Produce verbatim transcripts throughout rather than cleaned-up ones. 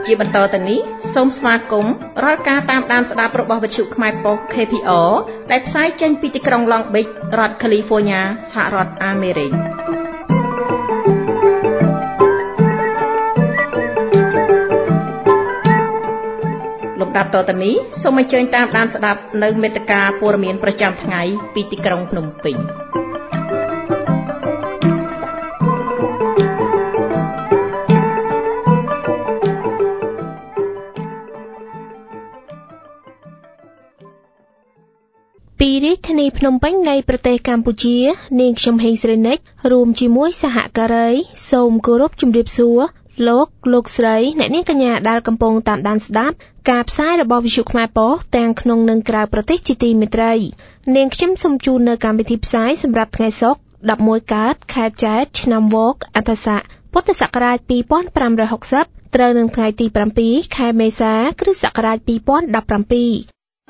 ជាបន្តទៅនេះសូមស្វាគមន៍រាល់ការតាមដានស្ដាប់របស់វិទ្យុខ្មែរប៉ុស្តិ៍ K P R ដែលផ្សាយចេញពីទីក្រុង Long Beach រដ្ឋ California សហរដ្ឋអាមេរិកលំដាប់តទៅនេះសូមអញ្ជើញតាមដានស្ដាប់នៅមេត្តាព័ត៌មានប្រចាំថ្ងៃពីទីក្រុងភ្នំពេញពីរាជធានីភ្នំពេញនៃប្រទេសកម្ពុជានាងខ្ញុំហេងស្រីនិចរួមជាមួយសហការីសូមគោរពជម្រាបសួរលោកលោកស្រីអ្នកនាងកញ្ញាដែលកំពុងតាមដានស្ដាប់ការផ្សាយរបស់វិទ្យុខ្មែរប៉ុស្តិ៍ទាំងក្នុងនិងក្រៅប្រទេសជាទីមេត្រីនាងខ្ញុំសូមជូននៅកម្មវិធីផ្សាយសម្រាប់ថ្ងៃសុក្រដប់មួយកើតខែចែកឆ្នាំវកអត្តស័កពុទ្ធសករាជពីរពាន់ប្រាំរយហកសិបត្រូវនឹងថ្ងៃទីប្រាំពីរខែមេសាគ្រិស្តសករាជពីរពាន់ដប់ប្រាំពីរ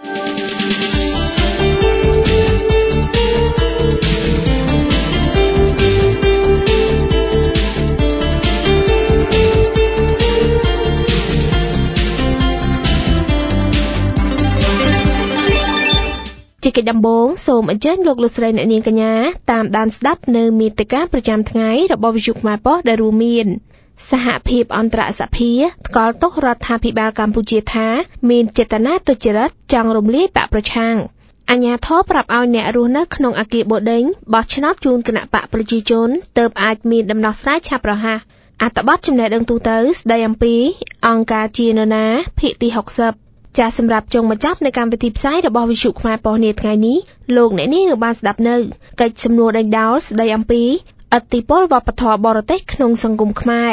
ជាកិច្ចដំបូងសូមអញ្ជើញលោកលោកស្រីអ្នកនាងកញ្ញាតាមដានស្ដាប់នៅមាតិកាប្រចាំថ្ងៃរបស់វិទ្យុខ្មែរប៉ុស្តិ៍ដែលរួមមានសហភាពអន្តរសភាថ្កោលទោសរដ្ឋាភិបាលកម្ពុជាថាមានចេតនាទុច្ចរិតចង់រំលាយបកប្រឆាំងអាជ្ញាធរប្រាប់ឲ្យអ្នករស់នៅក្នុងអគារបូដេញបោះឆ្នោតជូនគណៈបកប្រជាជនទើបអាចមានដំណោះស្រាយឆាប់រហ័សអត្ថបទចំណេះដឹងទូទៅស្ដីអំពីអង្គការជានរណាភាគទីហកសិបចាសសម្រាប់ចុងបញ្ចប់នៃកម្មវិធីផ្សាយរបស់វិទ្យុខ្មែរប៉ុស្តិ៍នាថ្ងៃនេះលោកអ្នកនាងនឹងបានស្ដាប់នៅកិច្ចសំណួរដេញដោលស្ដីអំពីឥទ្ធិពលវប្បធម៌បរទេសក្នុងសង្គមខ្មែរ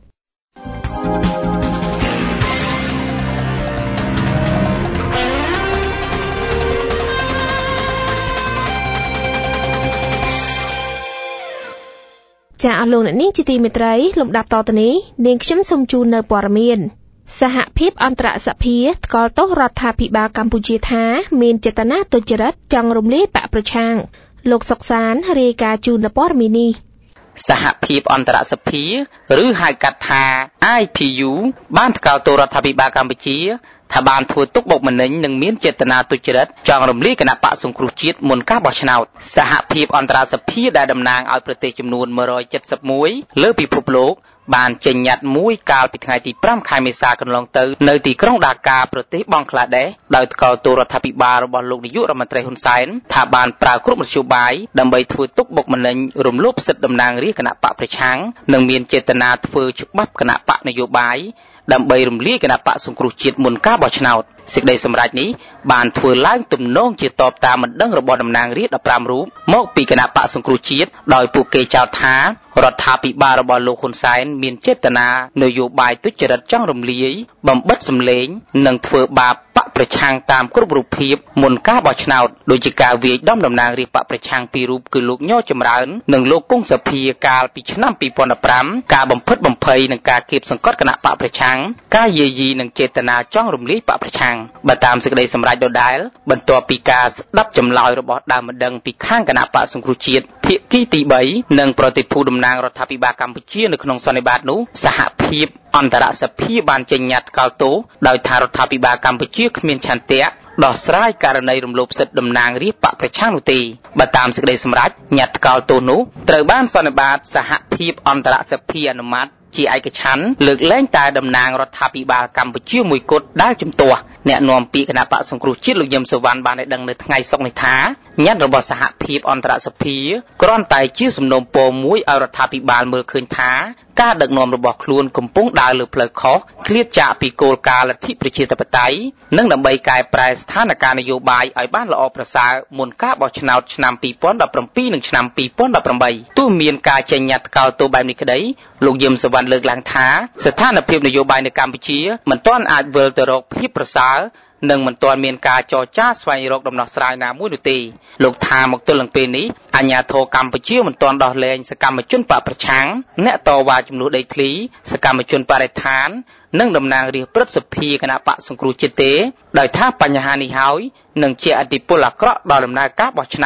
ចាអស់លោកអ្នកនាងជាទីមេត្រីលំដាប់តទៅនេះនាងខ្ញុំសូមជូននៅព័ត៌មានសហភាពអន្តរសភាថ្កោលទោសរដ្ឋាភិបាលកម្ពុជាថាមានចេតនាទុច្ចរិតចង់រំលាយបកប្រឆាំងលោកសុកសានរាយការណ៍ជូនព័ត៌មាននេះសហភាពអន្តរសភាឬហៅកាត់ថា I P U បានថ្កោលទោសរដ្ឋាភិបាលកម្ពុជាថាបានធ្វើទុកបុកម្នេញនិងមានចេតនាទុច្ចរិតចង់រំលាយគណៈបកសង្គ្រោះជាតិមុនការបោះឆ្នោតសហភាពអន្តរសភាដែលតំណាងឲ្យប្រទេសចំនួនមួយរយเจ็ดสิบเอ็ดលើពិភពលោកបានចេញញត្តិមួយកាលពីថ្ងៃទីប្រាំខែមេសាកន្លងទៅនៅទីក្រុងដាកាប្រទេសបង់ក្លាដេសដោយថ្កោលទោសរដ្ឋាភិបាលរបស់លោកនាយករដ្ឋមន្ត្រីហ៊ុនសែនថាបានប្រើគ្រប់មធ្យោបាយដើម្បីធ្វើទុកបុកម្នេញរំលោភសិទ្ធិតំណាងរាស្ត្រគណៈបកប្រឆាំងនិងមានចេតនាធ្វើច្បាប់គណៈបកនយោបាយដើម្បីរំលាយគណៈបកសង្គ្រោះជាតិមុនការបោះឆ្នោតសេចក្តីសម្រេចនេះបានធ្វើឡើងទំនងជាតបតាមបណ្ដឹងរបស់តំណាងរាស្ត្រដប់ប្រាំរូបមកពីគណៈបកសង្គ្រោះជាតិដោយពួកគេចោទថារដ្ឋាភិបាលរបស់លោកហ៊ុនសែនមានចេតនានយោបាយទុច្ចរិតចង់រំលាយបំបិទសម្លេងនិងធ្វើបាបបកប្រឆាំងតាមគ្រប់រូបភាពមុនការបោះឆ្នោតដោយជាការវាយដំតំណាងរាស្ត្របកប្រឆាំងពីររូបគឺលោកញចម្រើននិងលោកគង់សុភាកាលពីឆ្នាំពីរពាន់ដប់ប្រាំការបំផិតបំភ័យនិងការគៀបសង្កត់គណៈបកប្រឆាំងការយាយីនិងចេតនាចង់រំលាយបកប្រឆាំងបើតាមសេចក្តីសម្រេចដដែលបន្ទាប់ពីការស្ដាប់ចម្លើយរបស់ដើមម្ដងពីខាងគណៈបកសង្គ្រោះជាតិភាគីទីបីនិងប្រតិភូតំណាងរដ្ឋាភិបាលកម្ពុជានៅក្នុងសន្និបាតនោះសហភាពអន្តរសភាបានចេញញត្តិថ្កោលទោសដោយថារដ្ឋាភិបាលកម្ពុជាគ្មានឆន្ទៈដោះស្រាយករណីរំលោភសិទ្ធិតំណាងរាស្ត្របកប្រឆាំងនោះទេបើតាមសេចក្តីសម្រេចញត្តិថ្កោលទោសនោះត្រូវបានសន្និបាតសហភាពអន្តរសភាអនុម័តជាឯកច្ឆន្ទលើកលែងតែតំណាងរដ្ឋាភិបាលកម្ពុជាមួយគត់ដែលជំទាស់អ្នកនាំពាក្យគណៈបកសង្គ្រោះជាតិលោកយឹមសុវណ្ណបានឲ្យដឹងនៅថ្ងៃសុក្រនេះថាញត្តិរបស់សហភាពអន្តរសភាគ្រាន់តែជាសំណូមពរមួយឲ្យរដ្ឋាភិបាលមើលឃើញថាការដឹកនាំរបស់ខ្លួនកំពុងដើរលើផ្លូវខុសឃ្លាតចាកពីគោលការណ៍លទ្ធិប្រជាធិបតេយ្យនិងដើម្បីកែប្រែស្ថានភាពនយោបាយឲ្យបានល្អប្រសើរមុនការបោះឆ្នោតឆ្នាំពីរពាន់ដប់ប្រាំពីរនិងឆ្នាំពីរពាន់ដប់ប្រាំបីទោះមានការចេញញត្តិថ្កោលទោសបែបនេះក្តីលោកយឹមសុវណ្ណលើកឡើងថាស្ថានភាពនយោបាយនៅកម្ពុជាមិនទាន់អាចវិលទៅរកភាពប្រសើរនិងមិនទាន់មានការចរចាស្វែងរកដំណោះស្រាយណាមួយនោះទេលោកថាមកទល់នឹងពេលនេះអាជ្ញាធរកម្ពុជាមិនទាន់ដោះលែងសកម្មជនបកប្រឆាំងអ្នកតវ៉ាចំនួនដីធ្លីសកម្មជនបរិស្ថាននិងតំណាងរាស្ត្រព្រឹទ្ធសភាគណៈបកសង្គ្រោះជាតិទេដោយថាបញ្ហានេះហើយនឹងជាឥទ្ធិពលអាក្រក់ដល់ដំណើរការបោះឆ្នោត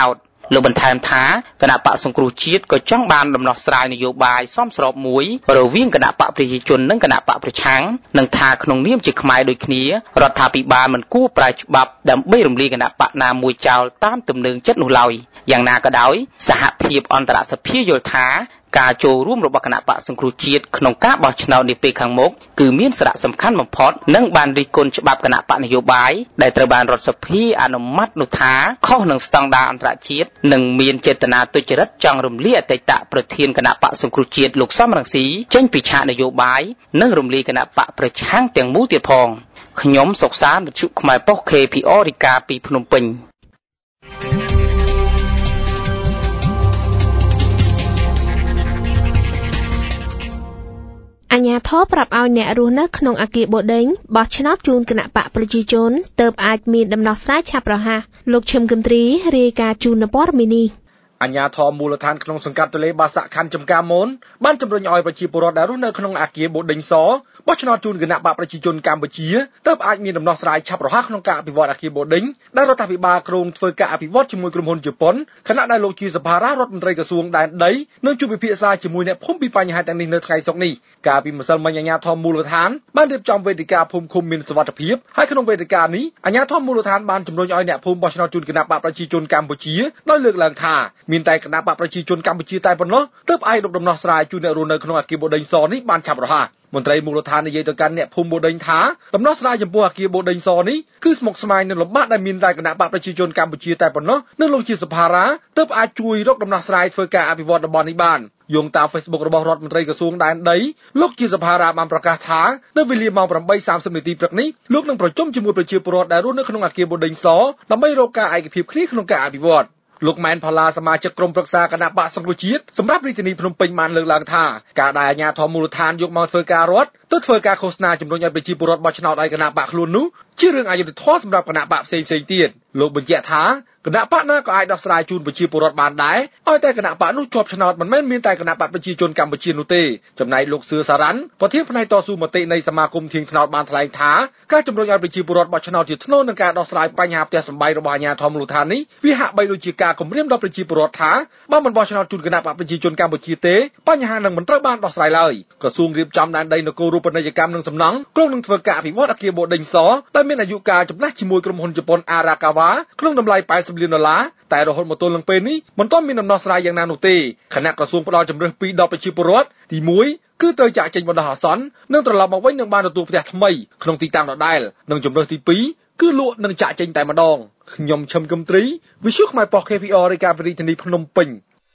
លោកបន្ថែមថាគណៈបកសង្គ្រោះជាតិក៏ចង់បានដំណោះស្រាយនយោបាយសមស្របមួយរវាងគណៈបកប្រជាជននិងគណៈបកប្រឆាំងនិងថាក្នុងនាមជាខ្មែរដូចគ្នារដ្ឋាភិបាលមិនគួរប្រើច្បាប់ដើម្បីរំលាយគណៈបកណាមួយចោលតាមទំនឹងចិត្តនោះឡើយយ៉ាងណាក៏ដោយសហភាពអន្តរសភាយល់ថាការចូលរួមរបស់គណៈបកសង្គ្រោះជាតិក្នុងការបោះឆ្នោតនាពេលខាងមុខគឺមានសារៈសំខាន់បំផុតនិងបានរិះគន់ច្បាប់គណៈបកនយោបាយដែលត្រូវបានរដ្ឋសភាអនុម័តនោះថាខុសនឹងស្តង់ដារអន្តរជាតិនិងមានចេតនាទុច្ចរិតចង់រំលាយអតីតប្រធានគណៈបកសង្គ្រោះជាតិលោកសំរងស៊ីចេញពីឆាកនយោបាយនិងរំលាយគណៈបកប្រឆាំងទាំងមូលទៀតផងខ្ញុំសុកសានវិទ្យុខ្មែរប៉ុស្តិ៍ ខេ ភី អារ រាយការណ៍ពីភ្នំពេញអាជ្ញាធរប្រាប់ឲ្យអ្នករស់នៅក្នុងអគារបូឌិញបោះឆ្នោតជូនគណៈបកប្រជាជនទើបអាចមានដំណោះស្រាយឆាប់រហ័សលោកឈឹមគឹមទ្រីរាយការណ៍ជូនព័ត៌មាននេះអាជ្ញាធរមូលដ្ឋានក្នុងសង្កាត់ទន្លេបាសាក់ខណ្ឌចំការមនបានជំរុញឲ្យប្រជាពលរដ្ឋដែលរស់នៅក្នុងអគារបូឌិញសបោះឆ្នោតជូនគណៈបកប្រជាជនកម្ពុជាទើបអាចមានដំណោះស្រាយឆាប់រហ័សក្នុងការអភិវឌ្ឍអគារបូឌិញដែលរដ្ឋាភិបាលគ្រោងធ្វើការអភិវឌ្ឍជាមួយក្រុមហ៊ុនជប៉ុនខណៈដែលលោកជាសភារដ្ឋមន្ត្រីក្រសួងដែនដីនឹងជួបពិភាក្សាជាមួយអ្នកភូមិពីបញ្ហាទាំងនេះនៅថ្ងៃសុក្រនេះកាលពីម្សិលមិញអាជ្ញាធរមូលដ្ឋានបានរៀបចំវេទិកាភូមិឃុំមានសុវត្ថិភាពហើយក្នុងវេទិកានេះអាជ្ញាធរមូលដ្ឋានបានជំរុញឲ្យអ្នកភូមិបោះឆ្នោតជូនគណៈបកប្រជាជនកម្ពុជាដោយលើកឡើងថាមានតែគណៈបកប្រជាជនកម្ពុជាតែប៉ុណ្ណោះទើបអាចរកដំណោះស្រាយជូនអ្នករស់នៅក្នុងអគារបូឌិញសនេះបានឆាប់រហ័សមន្ត្រីមូលដ្ឋាននិយាយទៅកាន់អ្នកភូមិបូឌិញថាដំណោះស្រាយចំពោះអគារបូឌិញសនេះគឺស្មុគស្មាញនិងលំបាកដែលមានតែគណៈបកប្រជាជនកម្ពុជាតែប៉ុណ្ណោះនិងលោកជាសភារាទើបអាចជួយរកដំណោះស្រាយធ្វើការអភិវឌ្ឍតំបន់នេះបានយោងតាម Facebook របស់រដ្ឋមន្ត្រីក្រសួងដែនដីលោកជាសភារាបានប្រកាសថានៅវេលាម៉ោង 8:សាមសិប នាទីព្រឹកនេះលោកនឹងប្រជុំជាមួយប្រជាពលរដ្ឋដែលរស់នៅក្នុងអគារបូឌិញសដើម្បីរកការឯកភាពគ្នាក្នុងការអភិវឌ្ឍលោកម៉ែនផល្លាសមាជិកក្រុមប្រឹក្សាគណៈបកសង្គ្រោះជាតិសម្រាប់រាជធានីភ្នំពេញបានលើកឡើងថាការដែលអាជ្ញាធរមូលដ្ឋានយកមកធ្វើការរដ្ឋទៅធ្វើការឃោសនាជំរុញឲ្យប្រជាពលរដ្ឋបោះឆ្នោតឲ្យគណៈបកខ្លួននោះជារឿងអយុត្តិធម៌សម្រាប់គណៈបកផ្សេងៗទៀតលោកបញ្ជាក់ថាគណៈបកណាក៏អាចដោះស្រាយជូនប្រជាពលរដ្ឋបានដែរឲ្យតែគណៈបកនោះជាប់ឆ្នោតមិនមែនមានតែគណៈបកប្រជាជនកម្ពុជានោះទេចំណែកលោកសឿសារ៉ាន់ប្រធានផ្នែកតស៊ូមតិនៃសមាគមធាងថ្នោតបានថ្លែងថាការជំរុញឲ្យប្រជាពលរដ្ឋបោះឆ្នោតជាថ្នូរនឹងការដោះស្រាយបញ្ហាផ្ទះសម្បែងរបស់អាជ្ញាធរមូលដ្ឋាននេះវាហាក់បីដូចជាការគំរាមដល់ប្រជាពលរដ្ឋថាបើមិនបោះឆ្នោតជូនគណៈបកប្រជាជនកម្ពុជាទេបញ្ហានឹងមិនត្រូវបានដោះស្រាយឡើយក្រសួងរៀបចំដែនដីនគររូបនីយកម្មនិងសំណង់ក្រុងនឹងធ្វើការអភិវឌ្ឍអគារបូឌិញសដែលមានអាយុកាលចំណាស់ជាមួយក្រុមហ៊ុនជប៉ុន Arakawa ក្នុងតម្លៃ ប៉ែតសិបលានដុល្លារតែរហូតមកទល់នឹងពេលនេះមិនទាន់មានដំណោះស្រាយយ៉ាងណានោះទេគណៈក្រសួងផ្ដល់ជំរឿសពីរដល់ប្រជាពលរដ្ឋទីមួយគឺត្រូវចាក់ចេញបណ្ដោះអាសន្ននិងត្រឡប់មកវិញនឹងបានទទួលផ្ទះថ្មីក្នុងទីតាំងដដែលនិងជំរឿសទីពីរគឺលក់និងចាក់ចេញតែម្ដងខ្ញុំឈឹមគឹមទ្រីវិទ្យុខ្មែរប៉ុស្តិ៍ ខេ ភី អារ រាយការណ៍ពីរាជធានីភ្នំពេញ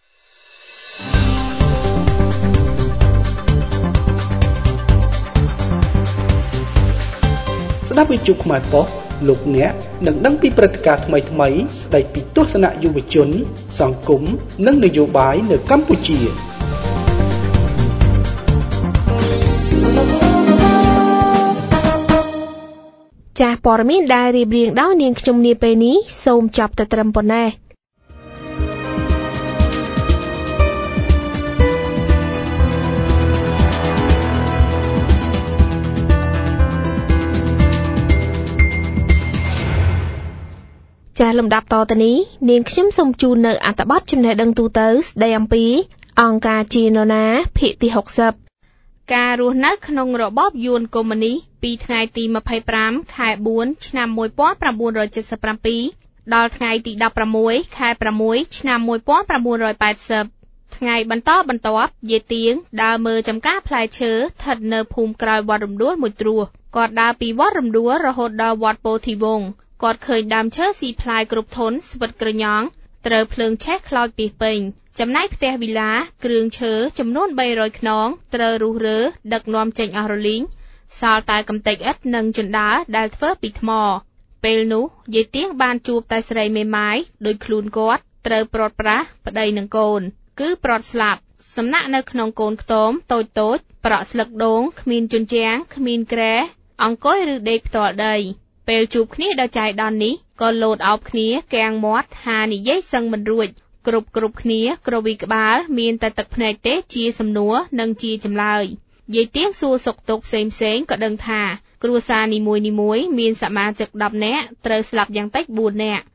ស្ដាប់វិទ្យុខ្មែរប៉ុស្តិ៍លោកអ្នកនឹងដឹងពីព្រឹត្តិការណ៍ថ្មីៗស្ដីពីទស្សនៈយុវជនសង្គមនិងនយោបាយនៅកម្ពុជាចាស់ព័ត៌មានដែលរៀបរៀងដោយនាងខ្ញុំនាពេលនេះសូមចាប់តែត្រឹមប៉ុណ្ណេះចាស់លំដាប់តទៅនេះនាងខ្ញុំសូមជូននៅអត្ថបទចំណេះដឹងទូទៅស្ដីអំពីអង្គការជានរណាភាគទីហុកសិបការរស់នៅក្នុងរបបយួនកុម្មុយនីសពីថ្ងៃទីម្ភៃប្រាំខែបួនឆ្នាំmột nghìn chín trăm七十七ដល់ថ្ងៃទីដប់ប្រាំមួយខែប្រាំមួយឆ្នាំmột nghìn chín trămแปดสิบថ្ងៃបន្តបន្ទាប់យាយទៀងដើរមើលចំការផ្លែឈើស្ថិតនៅភូមិក្រោយវត្តរំដួលមួយត្រួសគាត់ដើរពីវត្តរំដួលរហូតដល់វត្តពោធិវង្សគាត់ឃើញដើមឈើស៊ីផ្លែគ្រប់ធន់ស្វិតក្រញ៉ង់ត្រូវភ្លើងឆេះខ្លោចពីពេញចំណែកផ្ទះវិឡាគ្រឿងឈើចំនួនបីរយខ្នងត្រូវរុះរើដឹកនាំចេញអស់រលីងសល់តែកំទេចឥដ្ឋនិងជណ្ដើរដែលធ្វើពីថ្មពេលនោះយាយទៀងបានជួបតែស្រីមេម៉ាយដោយខ្លួនគាត់ត្រូវព្រាត់ប្រាសប្តីនឹងកូនគឺព្រាត់ស្លាប់សំណាក់នៅក្នុងកូនខ្ទមតូចតូចប្រក់ស្លឹកដូងគ្មានជញ្ជាំងគ្មានគ្រែអង្គុយឬដេកផ្ទាល់ដីពេលជួបគ្នាដល់ចៃដន្យនេះក៏លោតអោបគ្នាកាំងមាត់ហានិយាយសឹងមិនរួចគ្រប់គ្រប់គ្នាក្រវីក្បាលមានតែទឹកភ្នែកទេជាសំណួរនិងជាចម្លើយយាយទៀងសួរសុខទុក្ខផ្សេងផ្សេងក៏ដឹងថាគ្រួសារនីមួយនីមួយមានសមាជិកដប់នាក់ត្រូវស្លាប់យ៉ាងតិចបួននាក់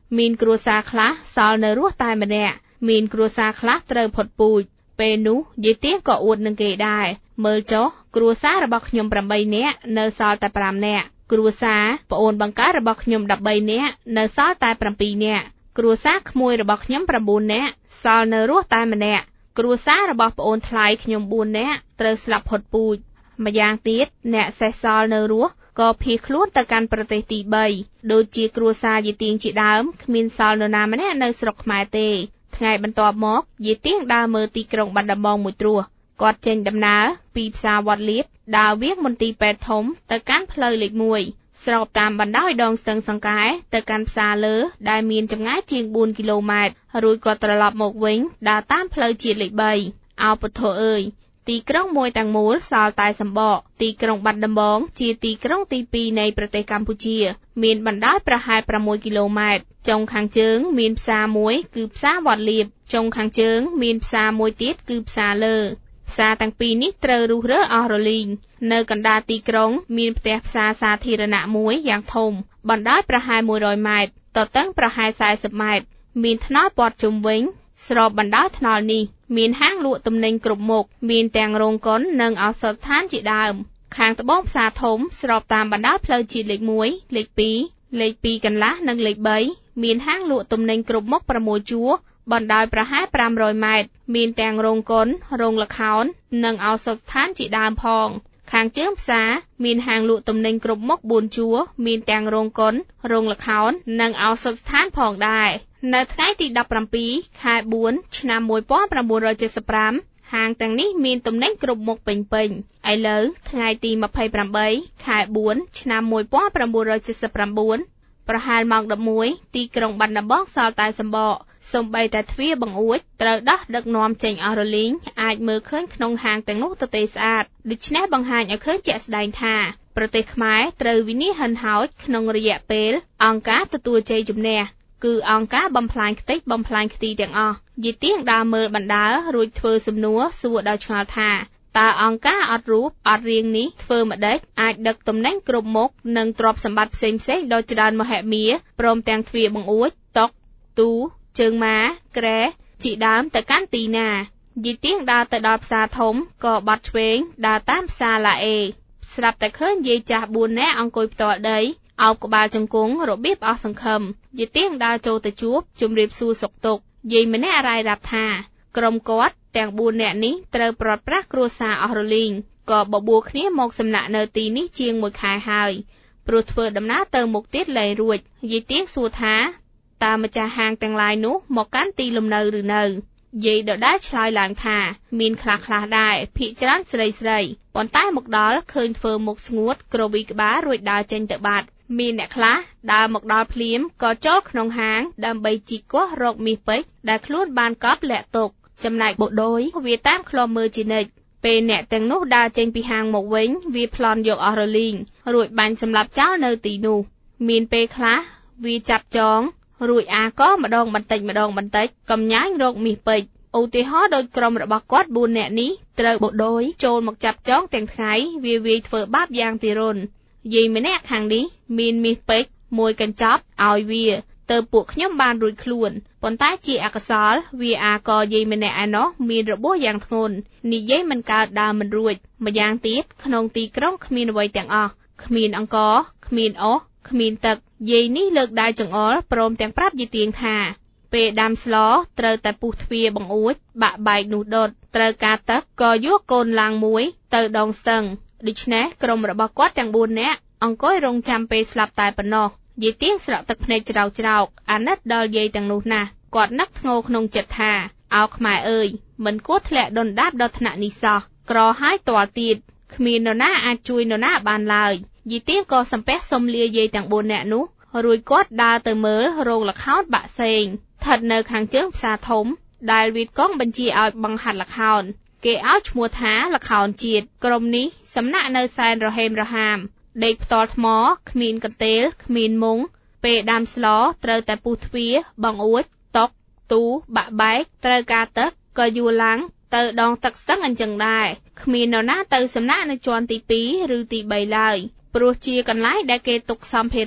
មានគ្រួសារខ្លះសល់នៅរស់តែម្នាក់មានគ្រួសារខ្លះត្រូវផុតពូជពេលនោះយាយទៀងក៏អួតនឹងគេដែរមើលចុះគ្រួសាររបស់ខ្ញុំប្រាំបីនាក់នៅសល់តែប្រាំនាក់គ្រួសារប្អូនបង្កើតរបស់ខ្ញុំដប់បីនាក់នៅសល់តែប្រាំពីរនាក់គ្រួសារក្មួយរបស់ខ្ញុំប្រាំបួននាក់សល់នៅរស់តែម្នាក់គ្រួសាររបស់ប្អូនថ្លៃខ្ញុំបួននាក់ត្រូវស្លាប់ផុតពូជម្យ៉ាងទៀតអ្នកសេះសល់នៅរស់ក៏ភៀសខ្លួនទៅកាន់ប្រទេសទីបីដូចជាគ្រួសារយាយទៀងជាដើមគ្មានសល់នរណាម្នាក់នៅស្រុកខ្មែរទេថ្ងៃបន្ទាប់មកយាយទៀងដើរមើលទីក្រុងបាត់ដំបងមួយត្រួសគាត់ចេញដំណើរពីផ្សារវត្តលៀបដើរវាងមន្ទីរពេទ្យធំទៅកាន់ផ្លូវលេខមួយស្របតាមបណ្ដោយដងស្ទឹងសង្កែទៅកាន់ផ្សារលើដែលមានចម្ងាយជាងបួនគីឡូម៉ែត្ររួចគាត់ត្រឡប់មកវិញដើរតាមផ្លូវជាតិលេខបីអោពុទ្ធអើយទីក្រុងមួយទាំងមូលសល់តែសម្បកទីក្រុងបាត់ដំបងជាទីក្រុងទីពីរនៃប្រទេសកម្ពុជាមានបណ្ដោយប្រហែលប្រាំមួយគីឡូម៉ែត្រចុងខាងជើងមានផ្សារមួយគឺផ្សារវត្តលៀបចុងខាងជើងមានផ្សារមួយទៀតគឺផ្សារលើផ្សារទាំងពីរនេះត្រូវរុះរើអស់រលីងនៅកណ្ដាលទីក្រុងមានផ្ទះផ្សារសាធារណៈមួយយ៉ាងធំបណ្ដោយប្រហែលមួយរយម៉ែត្រទទឹងប្រហែលសែសិបម៉ែត្រមានថ្នល់ព័ទ្ធជុំវិញស្របបណ្ដោយថ្នល់នេះមានហាងលក់ទំនិញគ្រប់មុខមានទាំងរោងកុននិងឱសថស្ថានជាដើមខាងត្បូងផ្សារធំស្របតាមបណ្ដោយផ្លូវជាតិលេខមួយលេខពីរលេខពីរកន្លះនិងលេខបីមានហាងលក់ទំនិញគ្រប់មុខប្រាំមួយជួរបណ្ដោយប្រហែលប្រាំរយម៉ែត្រមានទាំងរោងកុនរោងល្ខោននិងឱសថស្ថានជាដើមផងខាងជើងផ្សារមានហាងលក់ទំនិញគ្រប់មុខបួនជួរមានទាំងរោងកុនរោងល្ខោននិងឱសថស្ថានផងដែរនៅថ្ងៃទីដប់ប្រាំពីរខែបួនឆ្នាំមួយពាន់ប្រាំបួនរយเจ็ดสิบห้าហាងទាំងនេះមានទំនិញគ្រប់មុខពេញពេញឥឡូវថ្ងៃទីម្ភៃប្រាំបីខែបួនឆ្នាំមួយពាន់ប្រាំបួនរយเจ็ดสิบเก้าប្រហែលម៉ោងដប់មួយទីក្រុងបាត់ដំបងសល់តែសម្បកសូម្បីតែទ្វារបង្អួចត្រូវដោះដឹកនាំចេញអស់រលីងអាចមើលឃើញក្នុងហាងទាំងនោះទទេស្អាតដូច្នេះបង្ហាញឲ្យឃើញជាក់ស្ដែងថាប្រទេសខ្មែរត្រូវវិនិច្ឆ័យហិនហោចក្នុងរយៈពេលអង្គការទទួលជ័យជំនះគឺអង្គការបំផ្លាញខ្ទេចបំផ្លាញខ្ទីទាំងអស់យាយទៀងដើរមើលបណ្ដើររួចធ្វើសំណួរសួរដល់ឆ្ងល់ថាតើអង្គការអត់រូបអត់រាងនេះធ្វើម្ដេចអាចដឹកទំនិញគ្រប់មុខនិងទ្រព្យសម្បត្តិផ្សេងៗដ៏ច្រើនមហិមាព្រមទាំងទ្វារបង្អួចតុទូជើងម៉ាក្រែជាដើមទៅកាន់ទីណាយាយទៀងដើរទៅដល់ផ្សារធំក៏បាត់ឆ្វេងដើរតាមផ្សារឡាអេស្រាប់តែឃើញយាយចាស់បួននាក់អង្គុយផ្ទាល់ដីអោបក្បាលជង្គង់របៀបអស់សង្ឃឹមយាយទៀងដើរចូលទៅជួបជំរាបសួរសុខទុក្ខយាយម្នាក់រាយរាប់ថាក្រុមគាត់ទាំងបួននាក់នេះត្រូវប្រត់ប្រាស់គ្រួសារអស់រលីងក៏បបួលគ្នាមកសំណាក់នៅទីនេះជាងមួយខែហើយព្រោះធ្វើដំណើរទៅមុខទៀតលែងរួចយាយទៀងសួរថាតើម្ចាស់ហាងទាំងឡាយនោះមកកាន់ទីលំនៅឬនៅយាយដដែលឆ្លើយឡើងថាមានខ្លះខ្លះដែរភាគច្រើនស្រីស្រីប៉ុន្តែមកដល់ឃើញធ្វើមុខស្ងួតក្រវីក្បាលរួចដើរចេញទៅបាត់មានអ្នកខ្លះដើរមកដល់ភ្លាមក៏ចូលក្នុងហាងដើម្បីជីកគាស់រកមាសពេជ្រដែលខ្លួនបានកប់លាក់ទុកចំណែកបូដូចវាតាមឃ្លាំមើលជានិច្ចពេលអ្នកទាំងនោះដើរចេញពីហាងមកវិញវាប្លន់យកអស់រលីងរួចបាញ់សម្លាប់ចោលនៅទីនោះមានពេលខ្លះវាចាប់ចងរួចអាក៏ម្ដងបន្តិចម្ដងបន្តិចកំញាញរកមាសពេជ្រឧទាហរណ៍ដោយក្រុមរបស់គាត់បួននាក់នេះត្រូវបូដូចចូលមកចាប់ចងទាំងថ្ងៃវាវាយធ្វើបាបយ៉ាងទារុណយាយម្នាក់ខាងនេះមានមាសពេជ្រមួយកញ្ចប់ឲ្យវាទៅពួកខ្ញុំបានរួចខ្លួនប៉ុន្តែជាអកុសលវាអាក៏យាយម្នាក់ឯណោះមានរបួសយ៉ាងធ្ងន់និយាយមិនកើតដើមមិនរួចម្យ៉ាងទៀតក្នុងទីក្រុងគ្មានអ្វីទាំងអស់គ្មានអង្ករគ្មានអុសគ្មានទឹកយាយនេះលើកដៃចង្អុលព្រមទាំងប្រាប់យាយទៀងថាពេលដាំស្លត្រូវតែពុះទ្វារបង្អួចបាក់បែកនោះដុតត្រូវការទឹកក៏យកកូនឡាងមួយទៅដងស្ទឹងដូច្នេះក្រុមរបស់គាត់ទាំងបួននាក់អង្គុយរងចាំពេលស្លាប់តែប៉ុណ្ណោះយាយទៀងស្រក់ទឹកភ្នែកច្រោកច្រោកអាណិតដល់យាយទាំងនោះណាស់គាត់នឹកធ្ងរក្នុងចិត្តថាអោខ្មែរអើយមិនគួរធ្លាក់ដុនដាបដល់ថ្នាក់នេះសោះក្រហើយទាល់ទៀតគ្មាននរណាអាចជួយនរណាបានឡើយយាយទៀងក៏សំពះសុំលាយាយទាំងបួននាក់នោះរួចគាត់ដើរទៅមើលរោងល្ខោនបាក់សេងស្ថិតនៅខាងជើងផ្សារធំដែលវីតកងបញ្ជាឲ្យបង្ហាត់ល្ខោនគេឲ្យឈ្មោះថាល្ខោនជាតិក្រុមនេះសំណាក់នៅសែនរហេមរហាមដេកផ្ទាល់ថ្មគ្មានកន្ទេលគ្មានមុងពេលដាំស្លត្រូវតែពុះទ្វារបង្អួចតុទូបាក់បែកត្រូវការទឹកក៏យួរឡើងទៅដងទឹកស្ទឹងអញ្ចឹងដែរគ្មាននរណាទៅសំណាក់នៅជាន់ទីពីរឬទីបីឡើយព្រោះជាកន្លែងដែលគេទុកសម្ភារៈ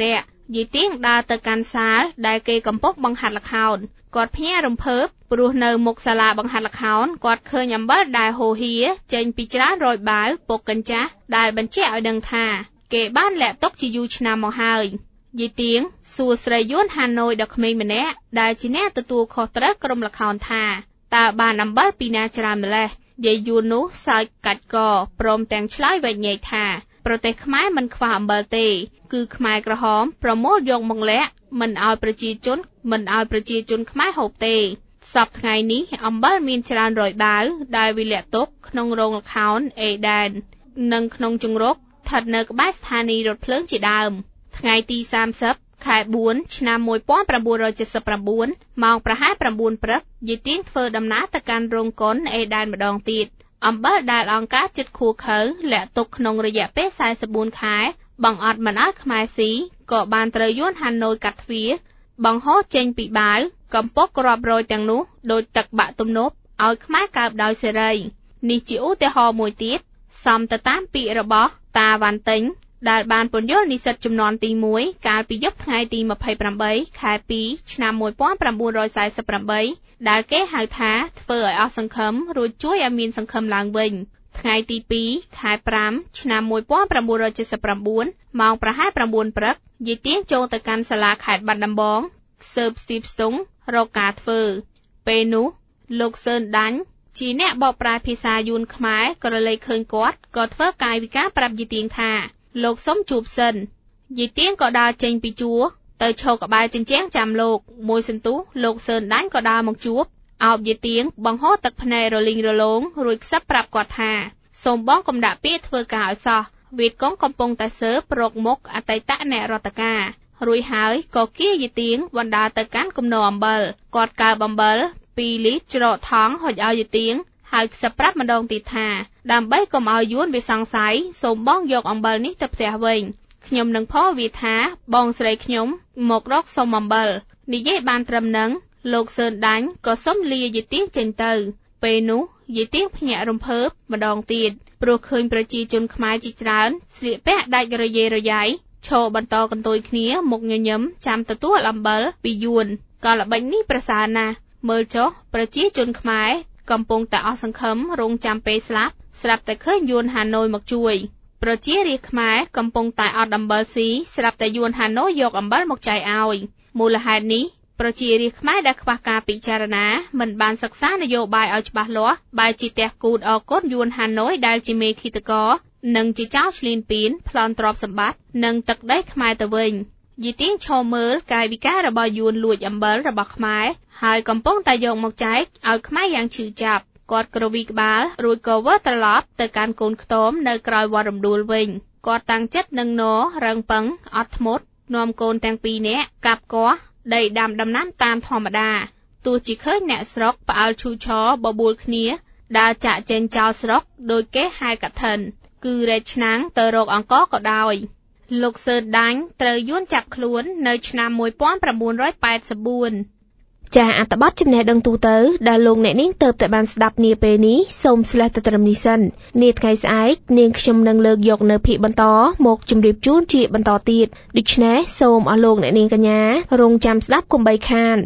យាយទៀងដើរទៅកាន់សាលដែលគេកំពុងបង្ហាត់ល្ខោនគាត់ភ្ញាក់រំភើបព្រោះនៅមុខសាលាបង្ហាត់ល្ខោនគាត់ឃើញអំបិលដែលហូរហៀចេញពីច្រើនរយបាវពុកកញ្ចាស់ដែលបញ្ជាក់ឲ្យដឹងថាគេបានលាក់ទុកជាយូរឆ្នាំមកហើយយាយទៀងសួរស្រីយួនហាណូយដ៏ក្មេងម្នាក់ដែលជាអ្នកទទួលខុសត្រូវក្រុមល្ខោនថាតើបានអំបិលពីណាច្រើនម្ល៉េះយាយយួននោះសើចកាច់កព្រមទាំងឆ្លើយវែកញែកថាប្រទេសខ្មែរមិនខ្វះអំបិលទេគឺខ្មែរក្រហមប្រមូលយកមកលាក់មិនឲ្យប្រជាជនមិនឲ្យប្រជាជនខ្មែរហូបទេសប្តាហ៍ថ្ងៃនេះអំបិលមានច្រើនរយបាវដែលវាលាក់ទុកក្នុងរោងល្ខោនអេដែននិងក្នុងជង្រុកស្ថិតនៅក្បែរស្ថានីយ៍រថភ្លើងជាដើមថ្ងៃទីសាមសិបខែបួនឆ្នាំmột nghìn chín trăm bảy mươi chínម៉ោងប្រហែលប្រាំបួនព្រឹកយាយទៀងធ្វើដំណើរទៅកាន់រោងកុនអេដែនម្ដងទៀតអំបិលដែលអង្គការចិត្តខួខើលាក់ទុកក្នុងរយៈពេលសែសិបបួនខែបង្អត់មិនឲ្យខ្មែរស៊ីក៏បានត្រូវយួនហាណូយកាត់ទ្វារបង្ហូរចេញពីបាវកំពុករាប់រយទាំងនោះដោយទឹកបាក់ទំនប់ឲ្យខ្មែរកើបដោយសេរីនេះជាឧទាហរណ៍មួយទៀតសំទៅតាមពាក្យរបស់តាវ៉ាន់តេញដែលបានពន្យល់និស្សិតជំនាន់ទីមួយកាលពីយប់ថ្ងៃទីยี่สิบแปดខែពីរឆ្នាំmột nghìn chín trăm bốn mươi támដែលគេហៅថាធ្វើឲ្យអស់សង្ឃឹមរួចជួយឲ្យមានសង្ឃឹមឡើងវិញថ្ងៃទីពីរខែប្រាំឆ្នាំmột nghìn chín trăm bảy mươi chínម៉ោងប្រហែលប្រាំបួនព្រឹកយាយទៀងចូលទៅកាន់សាលាខេត្តបាត់ដំបងសើបស្ទីបស្ទង់រកការធ្វើពេលនោះលោកសឿនដាញ់ជាអ្នកបកប្រែភាសាយួនខ្មែរក៏រលែកឃើញគាត់ក៏ធ្វើកាយវិការប្រាប់យាយទៀងថាលោកសុំជួបសិនយាយទៀងក៏ដើរចេញពីជួរទៅឈរក្បែរជញ្ជាំងចាំលោកមួយសន្ទុះលោកសឿនដាញ់ក៏ដើរមកជួបអោបយាយទៀងបង្ហូរទឹកភ្នែករលីងរលោងរួចខ្សឹបប្រាប់គាត់ថាសូមបងកុំដាក់ពាក្យធ្វើការឲ្យសោះវៀតកុងកំពុងតែសើបរកមុខអតីតអ្នករដ្ឋការរួចហើយក៏គៀយាយទៀងបណ្ដាទៅកាន់គំនរអំបិលគាត់កើបអំបិលពីរលីត្រច្រកថង់ហុចឲ្យយាយទៀងហើយខ្សឹបប្រាប់ម្ដងទៀតថាដើម្បីកុំឲ្យយួនវាសង្ស័យសូមបងយកអំបិលនេះទៅផ្ទះវិញខ្ញុំនឹងផវាថាបងស្រីខ្ញុំមករកសុំអំបិលនិយាយបានត្រឹមនឹងលោកសឿនដាញ់ក៏សុំលាយាយទៀងចេញទៅពេលនោះយាយទៀងភ្ញាក់រំភើបម្ដងទៀតព្រោះឃើញប្រជាជនខ្មែរជាច្រើនស្លៀកពាក់ដាច់រយេរយាយឈរបន្តកន្ទុយគ្នាមុខញញឹមចាំទទួលអំបិលពីយួនក៏ល្បិចនេះប្រសើរណាស់មើលចុះប្រជាជនខ្មែរកំពុងតែអស់សង្ឃឹមរងចាំពេលស្លាប់ស្រាប់តែឃើញយួនហាណូយមកជួយប្រជារាស្ត្រខ្មែរកំពុងតែអត់អំបិលស៊ីស្រាប់តែយួនហាណូយយកអំបិលមកចែកឲ្យមូលហេតុនេះប្រជារាស្ត្រខ្មែរដែលខ្វះការពិចារណាមិនបានសិក្សានយោបាយឲ្យច្បាស់លាស់បែរជាទះគូតអកូនយួនហាណូយដែលជាមេឃាតករនិងជាចៅឈ្លានពានប្លន់ទ្រព្យសម្បត្តិនិងទឹកដីខ្មែរទៅវិញយាយទៀងឈរមើលកាយវិការរបស់យួនលួចអំបិលរបស់ខ្មែរហើយកំពុងតែយកមកចែកឲ្យខ្មែរយ៉ាងឈឺចាប់គាត់ក្រវីក្បាលរួចក៏វិលត្រឡប់ទៅកាន់កូនខ្ទមនៅក្រោយវត្តរំដួលវិញគាត់តាំងចិត្តនឹងនររឹងប៉ឹងអត់ធ្មត់នាំកូនទាំងពីរនាក់កាប់គាស់ដីដាំដំណាំតាមធម្មតាទោះជាឃើញអ្នកស្រុកផ្អើលឈូឆរបបួលគ្នាដើរចាក់ចេញចោលស្រុកដោយគេហៅកឋិនគឺរែកឆ្នាំងទៅរកអង្គរក៏ដោយលោកសឿនដាញ់ត្រូវយួនចាប់ខ្លួននៅឆ្នាំmột nghìn chín trăm tám mươi tư ចាអត្ថបទចំណេះដឹងទូទៅដែលលោកអ្នកនាងទៅតែបានស្ដាប់នាពេលនេះសូមស្លេះទៅត្រឹមនេះសិននាថ្ងៃស្អែកនាងខ្ញុំនឹងលើកយកនៅភាគបន្តមកជម្រាបជូនជាបន្តទៀតដូច្នេះសូមអស់លោកអ្នកនាងកញ្ញារងចាំស្ដាប់កុំបីខាន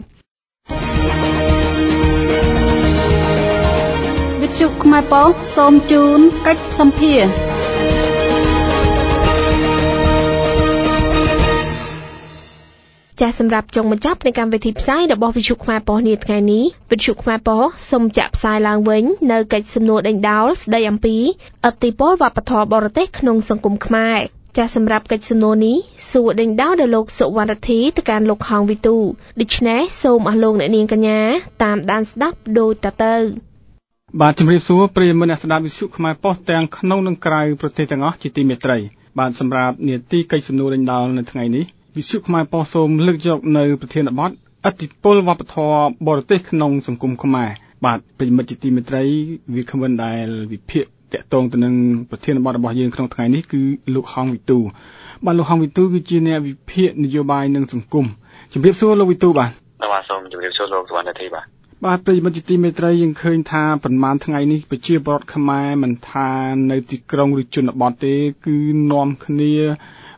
វិទ្យុខ្មែរប៉ុស្តិ៍សូមជូនកិច្ចសម្ភារចាសសម្រាប់ចុងបញ្ចប់នៃកម្មវិធីផ្សាយរបស់វិទ្យុខ្មែរប៉ុស្តិ៍នាថ្ងៃនេះវិទ្យុខ្មែរប៉ុស្តិ៍សូមចាក់ផ្សាយឡើងវិញនៅកិច្ចសំណួរដេញដោលស្ដីអំពីឥទ្ធិពលវប្បធម៌បរទេសក្នុងសង្គមខ្មែរចាសសម្រាប់កិច្ចសំណួរនេះសួរដេញដោលដល់លោកសុវណ្ណរទ្ធីទៅកាន់លោកហងវិទូដូច្នេះសូមអស់លោកអ្នកនាងកញ្ញាតាមដានស្ដាប់ដូចតទៅបាទជំរាបសួរប្រិយមិត្តអ្នកស្ដាប់វិទ្យុខ្មែរប៉ុស្តិ៍ទាំងក្នុងនិងក្រៅប្រទេសទាំងអស់ជាទីមេត្រីបាទសម្រាប់នាទីកិច្ចសំណួរដេញដោលនៅថ្ងៃនេះវិទ្យុខ្មែរប៉ុស្តិ៍សូមលើកយកនៅប្រធានបទឥទ្ធិពលវប្បធម៌បរទេសក្នុងសង្គមខ្មែរបាទប្រិយមិត្តជាទីមេត្រីវាគ្មិនដែលវិភាគតាក់ទងទៅនឹងប្រធានបទរបស់យើងក្នុងថ្ងៃនេះគឺលោកហងវិទូបាទលោកហងវិទូគឺជាអ្នកវិភាគនយោបាយនិងសង្គមជំរាបសួរលោកវិទូបាទបាទសូមជម្រាបសួរលោកសុវណ្ណរទ្ធីបាទបាទប្រិយមិត្តជាទីមេត្រីយើងឃើញថាប្រហែលថ្ងៃនេះប្រជាពលរដ្ឋខ្មែរមិនថានៅទីក្រុងឬជនបទទេគឺនាំគ្នា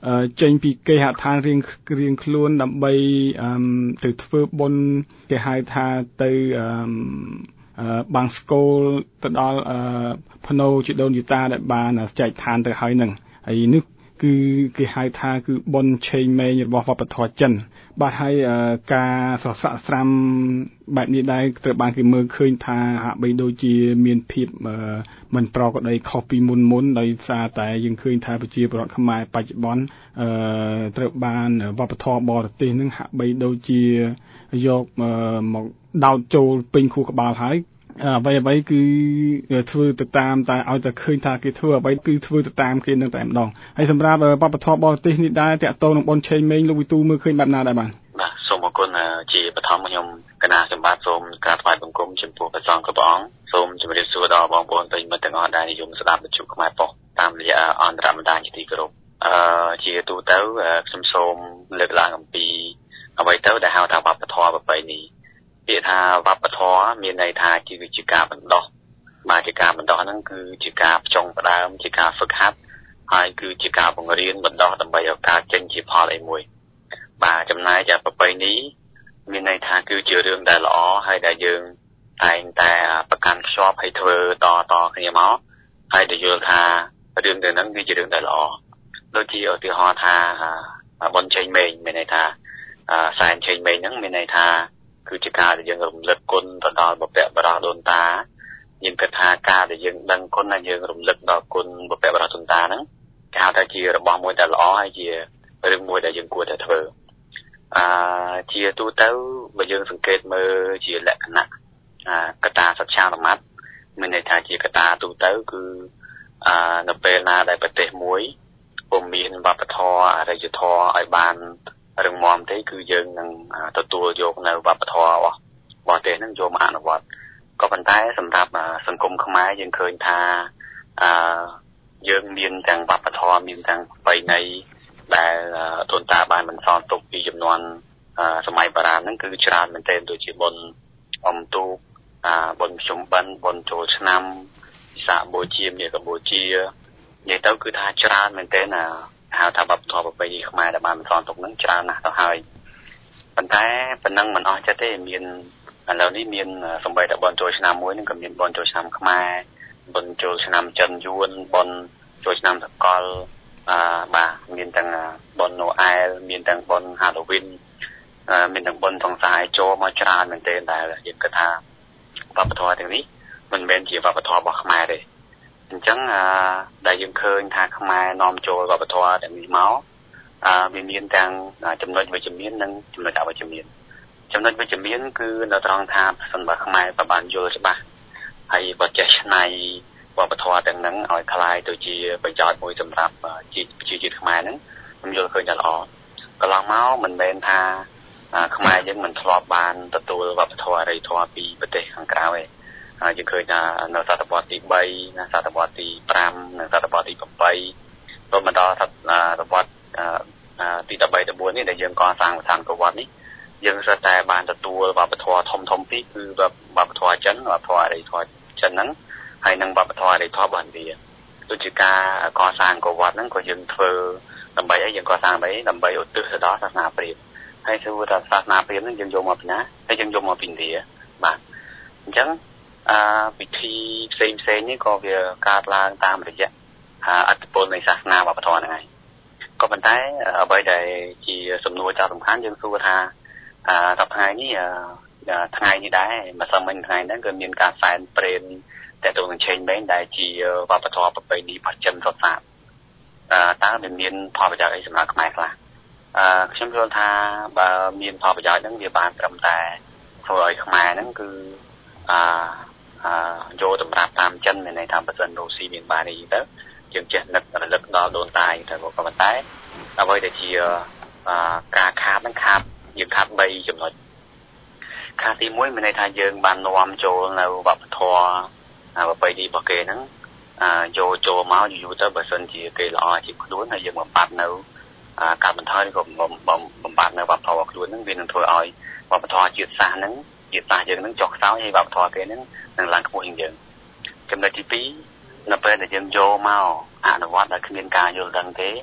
ចេញពីគេហដ្ឋានរៀងរៀងខ្លួនដើម្បីទៅធ្វើបុណ្យគេហៅថាទៅបាំងស្គលទៅដល់ភ្នូជីដូនជីតាដែលបានចែកឋានទៅហើយនឹងហើយនេះគឺគេហៅថាគឺបុណ្យឆេងម៉េងរបស់វប្បធម៌ចិនបាទហើយការសរស័ក្តិស្រាំបែបនេះដែរត្រូវបានគេមើលឃើញថាហាក់បីដូចជាមានភាពមិនប្រក្រតីខុសពីមុនមុនដោយសារតែយើងឃើញថាប្រជាពលរដ្ឋខ្មែរបច្ចុប្បន្នត្រូវបានវប្បធម៌បរទេសនឹងហាក់បីដូចជាយកមកដោតចូលពេញខួរក្បាលហើយអ្វីអ្វីគឺធ្វើទៅតាមតែឲ្យតែឃើញថាគេធ្វើអ្វីគឺធ្វើទៅតាមគេនឹងតែម្ដងហើយសម្រាប់វប្បធម៌បរទេសនេះដែរតាក់ទងនឹងបុណ្យឆេងម៉េងលោកវិទូមើលឃើញបែបណាដែរបាទបាទសូមអរគុណជាបឋមខ្ញុំគណៈសម្បត្តិសូមការថ្វាយបង្គំចំពោះព្រះសង្ឃគ្រប់ព្រះអង្គសូមជម្រាបសួរដល់បងប្អូនប្រិយមិត្តទាំងអស់ដែលនិយមស្ដាប់វិទ្យុខ្មែរប៉ុស្តិ៍តាមរយៈអន្តរបណ្ដាញជាទីគោរពអឺជាទូទៅខ្ញុំសូមលើកឡើងអំពីអ្វីទៅដែលហៅថាវប្បធម៌ប្រពៃណីពាក្យថាវប្បធម៌មានន័យថាជាការបណ្ដោះបាទជាការបណ្ដោះហ្នឹងគឺជាការផ្ចង់ផ្ដើមជាការហ្វឹកហាត់ហើយគឺជាការបង្រៀនបណ្ដោះដើម្បីឲ្យកើតចេញជាផលអីមួយបាទចំណែកប្រពៃណីមានន័យថាគឺជារឿងដែលល្អហើយដែលយើងតែងតែប្រកាន់ខ្ជាប់ឲ្យធ្វើតតគ្នាមកហើយដែលយល់ថារឿងទាំងហ្នឹងគឺជារឿងដែលល្អដូចជាឧទាហរណ៍ថាបុណ្យឆេងម៉េងមានន័យថាសែនឆេងម៉េងហ្នឹងមានន័យថាគឺជាការដែលយើងរំលឹកគុណទៅដល់បុព្វបុរសដូនតាយើងគិតថាការដែលយើងដឹងគុណហើយយើងរំលឹកដល់គុណបុព្វបុរសដូនតាហ្នឹងគេហៅថាជារបស់មួយដែលល្អហើយជារឿងមួយដែលយើងគួរតែធ្វើអឺជាទូទៅបើយើងសង្កេតមើលជាលក្ខណៈកតាសច្ឆានុមត្តមានន័យថាជាកតាទូទៅគឺអឺនៅពេលណាដែលប្រទេសមួយពុំមានវប្បធម៌អរិយធម៌ឲ្យបានរឹងមាំទេគឺយើងនឹងទទួលយកនៅវប្បធម៌របស់ប្រទេសហ្នឹងយកមកអនុវត្តក៏ប៉ុន្តែសម្រាប់សង្គមខ្មែរយើងឃើញថាអឺយើងមានទាំងវប្បធម៌មានទាំងប្រពៃណីដែលដូនតាបានបន្សល់ទុកពីជំនាន់សម័យបុរាណហ្នឹងគឺច្រើនមែនទែនដូចជាបុណ្យអំទូកបុណ្យភ្ជុំបិណ្ឌបុណ្យចូលឆ្នាំវិសាខបូជាមាឃបូជានិយាយទៅគឺថាច្រើនមែនទែនហៅថាវប្បធម៌ប្រពៃណីខ្មែរដែលបានបន្សល់ទុកហ្នឹងច្រើនណាស់ទៅហើយប៉ុន្តែប៉ុណ្ណឹងមិនអស់ចិត្តទេមានឥឡូវនេះមានសម្បីតែបុណ្យចូលឆ្នាំមួយហ្នឹងក៏មានបុណ្យចូលឆ្នាំខ្មែរបុណ្យចូលឆ្នាំចិនយួនបុណ្យចូលឆ្នាំសកលអឺបាទមានទាំងបុណ្យណូអែលមានទាំងបុណ្យ Halloween មានទាំងបុណ្យសង្សារចូលមកច្រើនមែនទែនដែលយើងគិតថាវប្បធម៌ទាំងនេះមិនមែនជាវប្បធម៌របស់ខ្មែរទេអញ្ចឹងអឺដែលយើងឃើញថាខ្មែរនាំចូលវប្បធម៌ទាំងនេះមកអឺវាមានទាំងចំណុចវិជ្ជមាននិងចំណុចអវិជ្ជមានចំណុចវិជ្ជមានគឺនៅត្រង់ថាសិនបើខ្មែរបានយល់ច្បាស់ហើយបើចេះឆ្នៃវប្បធម៌ទាំងហ្នឹងឲ្យคล้ายទៅជាប្រយោជន៍មួយសម្រាប់ប្រជាជាតិខ្មែរហ្នឹងខ្ញុំយល់ឃើញថាល្អកន្លងមកមិនមែនថាខ្មែរយើងមិនធ្លាប់បានទទួលវប្បធម៌អរិយធម៌ពីប្រទេសខាងក្រៅទេយើងឃើញថានៅសតវត្សទីបីនៅសតវត្សទីប្រាំនៅសតវត្សទីប្រាំរហូតមកដល់សតវត្សទីដប់បី ដប់បួននេះដែលយើងកសាងប្រធានប្រវត្តិនេះយើងស្ទើរតែបានទទួលវប្បធម៌ធំធំពីរគឺវប្បធម៌ចិនវប្បធម៌អរិយធម៌ចិនហ្នឹងហើយនិងវប្បធម៌អរិយធម៌របស់ឥណ្ឌាដូចជាការកសាងកវត្តហ្នឹងក៏យើងធ្វើដើម្បីអីយើងកសាងដើម្បីដើម្បីឧទ្ទិសទៅដល់សាសនាព្រាហ្មណ៍ហើយគឺថាសាសនាព្រាហ្មណ៍ហ្នឹងយើងយកមកពីណាហើយយើងយកមកពីឥណ្ឌាបាទអញ្ចឹងអឺពិធីផ្សេងផ្សេងនេះក៏វាកើតឡើងតាមរយៈអត្តពលនៃសាសនាវប្បធម៌ហ្នឹងហើយក៏ប៉ុន្តែអ្វីដែលជាសំណួរచాలాសំខាន់យើងសួរថាអឺដល់ថ្ងៃនេះថ្ងៃនេះដែរម្សិលមិញថ្ងៃហ្នឹងគឺមានការសែនព្រេនតែទៅនឹងឆេងម៉េងដែលជាវប្បធម៌ប្រពៃណីរបស់ចិនសុទ្ធសាធអឺតើវាមានផលប្រយោជន៍អីសម្រាប់ខ្មែរខ្លះអឺខ្ញុំយល់ថាបើមានផលប្រយោជន៍ហ្នឹងវាបានត្រឹមតែធ្វើឲ្យខ្មែរហ្នឹងគឺអឺអឺយកតម្រាប់តាមចិនមានន័យថាបើសិនរុស្ស៊ីមានបានអីទៅយើងចេះនឹករលឹកដល់ដូនតាទៅក៏ប៉ុន្តែអ្វីដែលជាការខាតហ្នឹងខាតយើងខាតបីចំណុចខាតទីមួយមានន័យថាយើងបាននាំចូលនៅវប្បធម៌ប្រពៃណីរបស់គេហ្នឹងយកចូលមកយូរទៅបើសិនជាគេល្អជាខ្លួនហើយយើងបំបត្តិនៅការបន្ថយក៏បំបត្តិនៅវប្បធម៌ខ្លួនហ្នឹងវានឹងធ្វើឲ្យវប្បធម៌ជាតិសាសន៍ហ្នឹងជាតិសាសន៍យើងហ្នឹងចុះខ្សោយហើយវប្បធម៌គេហ្នឹងនឹងឡើងខ្ពស់ជាងយើងចំណុចទីពីរនៅពេលដែលយើងយកមកអនុវត្តដោយគ្មានការយល់ដឹងទេ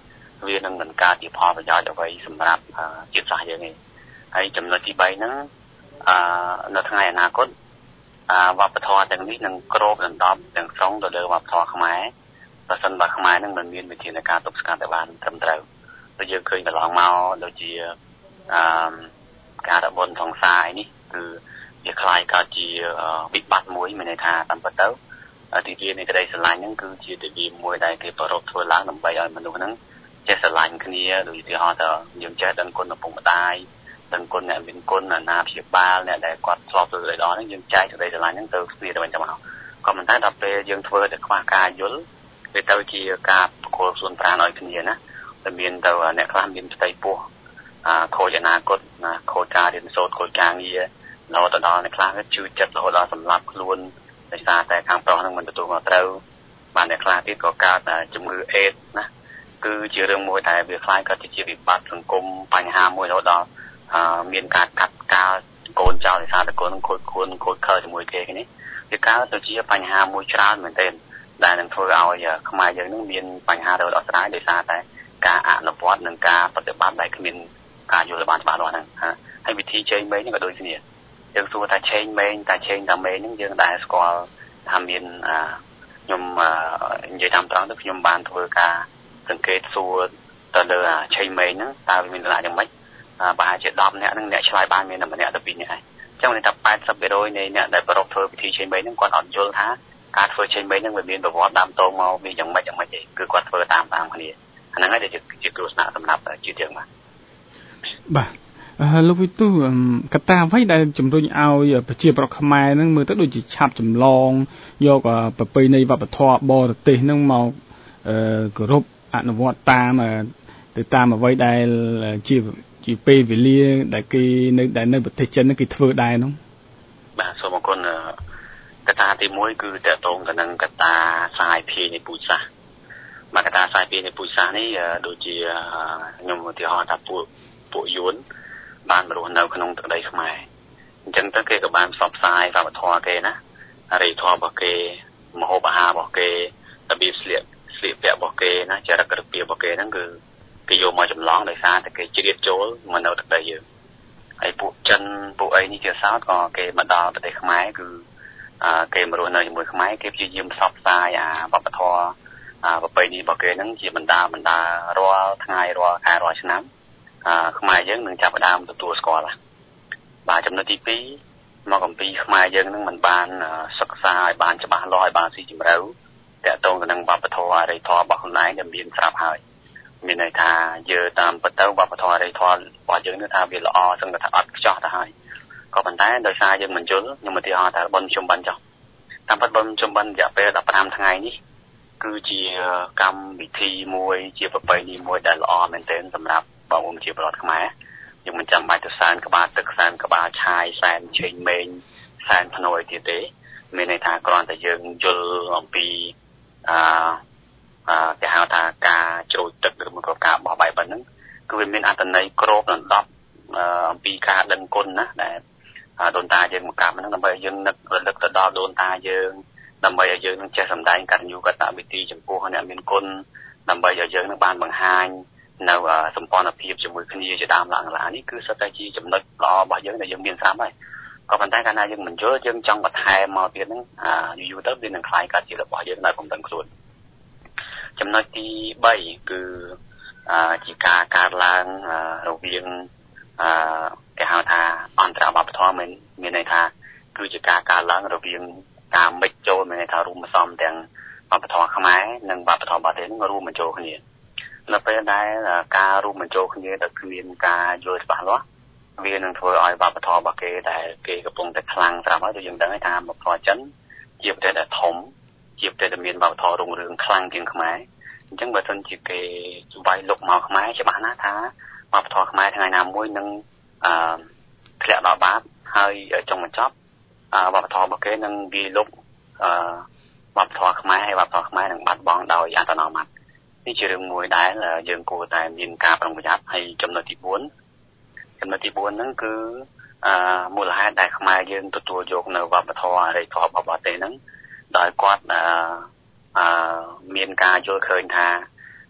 វានឹងមិនកើតជាផលប្រយោជន៍អ្វីសម្រាប់ជាតិសាសន៍យើងទេហើយចំណុចទី3ហ្នឹងអឺនៅថ្ងៃអនាគតអឺវប្បធម៌ទាំងនេះនឹងគ្របដណ្ដប់ទាំងស្រុងទៅលើវប្បធម៌ខ្មែរបើសិនបើខ្មែរនឹងមិនមានវិធានការទប់ស្កាត់ឲ្យបានត្រឹមត្រូវដូចយើងឃើញកន្លងមកដូចជាអឺការរបុនសង្សារនេះគឺវាคล้ายកើតជាវិបត្តិមួយមានន័យថាតាមពិតទៅទីលាននៃក្តីស្រឡាញ់ហ្នឹងគឺជាទិវាមួយដែលគេប្ររពធ្វើឡើងដើម្បីឲ្យមនុស្សហ្នឹងចេះស្រឡាញ់គ្នាដូចឧទាហរណ៍ទៅយើងចេះដឹងគុណឪពុកម្ដាយដឹងគុណអ្នកមានគុណអាណាព្យាបាលអ្នកដែលគាត់ធ្លាប់ធ្វើឲ្យល្អហ្នឹងយើងចែកក្តីស្រឡាញ់ហ្នឹងទៅគ្នាទៅវិញទៅមកក៏ប៉ុន្តែដល់ពេលយើងធ្វើតែខ្វះការយល់វាទៅជាការប្រគល់ខ្លួនប្រាណឲ្យគ្នាណាតែមានទៅអ្នកខ្លះមានផ្ទៃពោះអាខូចអនាគតណាខូចការរៀនសូត្រខូចការងាររហូតដល់អ្នកខ្លះជឿចិត្តរហូតដល់សម្លាប់ខ្លួនដោយសារតែខាងប្រុសហ្នឹងមិនទទួលខុសត្រូវបានអ្នកខ្លះទៀតក៏កើតជំងឺអេដណាគឺជារឿងមួយដែលវាខ្លាចក៏ជាវិបត្តិសង្គមបញ្ហាមួយរហូតដល់មានការកាត់ការកូនចៅដោយសារតែកូនខូចខ្លួនខូចខើជាមួយគេនេះវាកើតទៅជាបញ្ហាមួយច្រើនមែនទែនដែលនឹងធ្វើឲ្យខ្មែរយើងនឹងមានបញ្ហារហូតដល់ស្រាយដោយសារតែការអនុវត្តនិងការបប្រតិបត្តិដែលគ្មានការយល់បានច្បាស់លាស់ហ្នឹងហើយវិធីចេញមេនេះក៏ដូចគ្នាយើងសួរថាឆេងមេងតែឆេងតាមេហ្នឹងយើងដែលស្គាល់ថាមានខ្ញុំនិយាយតាមត្រង់ទៅខ្ញុំបានធ្វើការសង្កេតសួរទៅលើឆេងមេងហ្នឹងតើវាមានលក្ខណៈយ៉ាងម៉េចប្រហែលជាដប់នាក់ហ្នឹងអ្នកឆ្លើយបានមានតែម្នាក់ទៅពីរនាក់ឯងអញ្ចឹងន័យថា แปดสิบเปอร์เซ็นต์ នៃអ្នកដែលប្រកបធ្វើពិធីឆេងមេងហ្នឹងគាត់អត់យល់ថាការធ្វើឆេងមេងហ្នឹងវាមានប្រវត្តិដើមតោងមកវាយ៉ាងម៉េចយ៉ាងម៉េចទេគឺគាត់ធ្វើតាមតាមគ្នាអាហ្នឹងហើយដែលជាគ្រោះថ្នាក់សម្រាប់ជាតិយើងបាទបាទលោកវិទូកត្តាអ្វីដែលជំរុញឲ្យប្រជាប្រដ្ឋខ្មែរហ្នឹងមើលទៅដូចជាឆាប់ចម្លងយកប្រពៃណីវប្បធម៌បរទេសហ្នឹងមកគោរពអនុវត្តតាមទៅតាមអ្វីដែលជាជាពេលវេលាដែលគេនៅដែលនៅប្រទេសចិនហ្នឹងគេធ្វើដែរហ្នឹងបាទសូមអរគុណកត្តាទីមួយគឺតកតងទៅនឹងកត្តាសាយភាយនៃពូជសាសន៍មកកត្តាសាយភាយនៃពូជសាសន៍នេះដូចជាខ្ញុំឧទាហរណ៍ថាពួកពួកយួនបានរស់នៅក្នុងទឹកដីខ្មែរអញ្ចឹងទៅគេក៏បានផ្សព្វផ្សាយវប្បធម៌គេណាអរិយធម៌របស់គេម្ហូបអាហាររបស់គេរបៀបស្លៀកស្លៀកពាក់របស់គេណាចរិតរបៀបរបស់គេហ្នឹងគឺគេយកមកចម្លងដោយសារតែគេជ្រៀតចូលមកនៅទឹកដីយើងហើយពួកចិនពួកអីនេះជាសោតក៏គេមកដល់ប្រទេសខ្មែរគឺគេមករស់នៅជាមួយខ្មែរគេព្យាយាមផ្សព្វផ្សាយអាវប្បធម៌ប្រពៃណីរបស់គេហ្នឹងជាបណ្ដាបណ្ដារាល់ថ្ងៃរាល់ខែរាល់ឆ្នាំខ្មែរយើងនឹងចាប់ផ្ដើមទទួលស្គាល់បាទចំណុចទីពីរមកអំពីខ្មែរយើងនឹងមិនបានសិក្សាឲ្យបានច្បាស់លាស់ឲ្យបានស៊ីជម្រៅតកតងទៅនឹងវប្បធម៌អរិយធម៌របស់ខ្លួនឯងដែលមានស្រាប់ហើយមានន័យថាយើងតាមពិតទៅវប្បធម៌អរិយធម៌របស់យើងនឹងថាវាល្អសឹងតែថាអត់ខ្ចោះទៅហើយក៏ប៉ុន្តែដោយសារយើងមិនយល់ខ្ញុំឧទាហរណ៍ថាបុណ្យជុំបិណ្ឌចុះតាមពិតបុណ្យជុំបិណ្ឌរយៈពេលដប់ប្រាំថ្ងៃនេះគឺជាកម្មវិធីមួយជាប្រពៃណីមួយដែលល្អមែនទែនសម្រាប់បងប្អូនជាពលរដ្ឋខ្មែរយើងមិនចាំបាច់ទៅសែនក្បាលទឹកសែនក្បាលឆាយសែនឆេងមេងសែនភ្នួយទៀតទេមានន័យថាគ្រាន់តែយើងយល់អំពីអឺអឺគេហៅថាការជ្រោយទឹកឬមកការបោះបាយបិណ្ឌហ្នឹងគឺវាមានអត្ថន័យគ្របដណ្ដប់អំពីការដឹងគុណណាដែលដូនតាយើងមកកាប់ហ្នឹងដើម្បីឲ្យយើងនឹករលឹកទៅដល់ដូនតាយើងដើម្បីឲ្យយើងនឹងចេះសម្ដែងកតញ្ញូកតវិធីចំពោះអ្នកមានគុណដើម្បីឲ្យយើងនឹងបានបង្ហាញនៅសម្ព័ន្ធភាពជាមួយគ្នាជាដើមឡើងឡានេះគឺសិតតែជាចំណុចល្អរបស់យើងដែលយើងមានស្រាប់ហើយក៏ប៉ុន្តែកាលណាយើងមិនយល់យើងចង់បន្ថែមមកទៀតហ្នឹងយូរយូរទៅវានឹងคล้ายកាត់ជារបស់យើងដោយពុំដឹងខ្លួនចំណុចទីបីគឺជាការកើតឡើងរវាងគេហៅថាអន្តរវប្បធម៌មានន័យថាគឺជាការកើតឡើងរវាងការមិចចូលមានន័យថារួមផ្សំទាំងវប្បធម៌ខ្មែរនិងវប្បធម៌បរទេសនឹងរួមបញ្ចូលគ្នានៅពេលដែលការរួមបញ្ចូលគ្នាដែលគ្មានការយល់ច្បាស់លាស់វានឹងធ្វើឲ្យវប្បធម៌របស់គេដែលគេកំពុងតែខ្លាំងស្រាប់ហើយដូចយើងដឹងថាវប្បធម៌ចិនជាប្រទេសដែលធំជាប្រទេសដែលមានវប្បធម៌រុងរឿងខ្លាំងជាងខ្មែរអញ្ចឹងបើសិនជាគេវាយលុកមកខ្មែរច្បាស់ណាស់ថាវប្បធម៌ខ្មែរថ្ងៃណាមួយនឹងអឺធ្លាក់ដល់បាបហើយចុងបញ្ចប់វប្បធម៌របស់គេនឹងវាយលុកអឺវប្បធម៌ខ្មែរហើយវប្បធម៌ខ្មែរនឹងបាត់បង់ដោយអត្តនោម័តនេះជារឿងមួយដែលយើងគួរតែមានការប្រុងប្រយ័ត្នហើយចំណុចទីបួនចំណុចទីបួនហ្នឹងគឺអឺមូលហេតុដែលខ្មែរយើងទទួលយកនៅវប្បធម៌អរិយធម៌របស់ប្រទេសហ្នឹងដោយគាត់អឺអឺមានការយល់ឃើញថា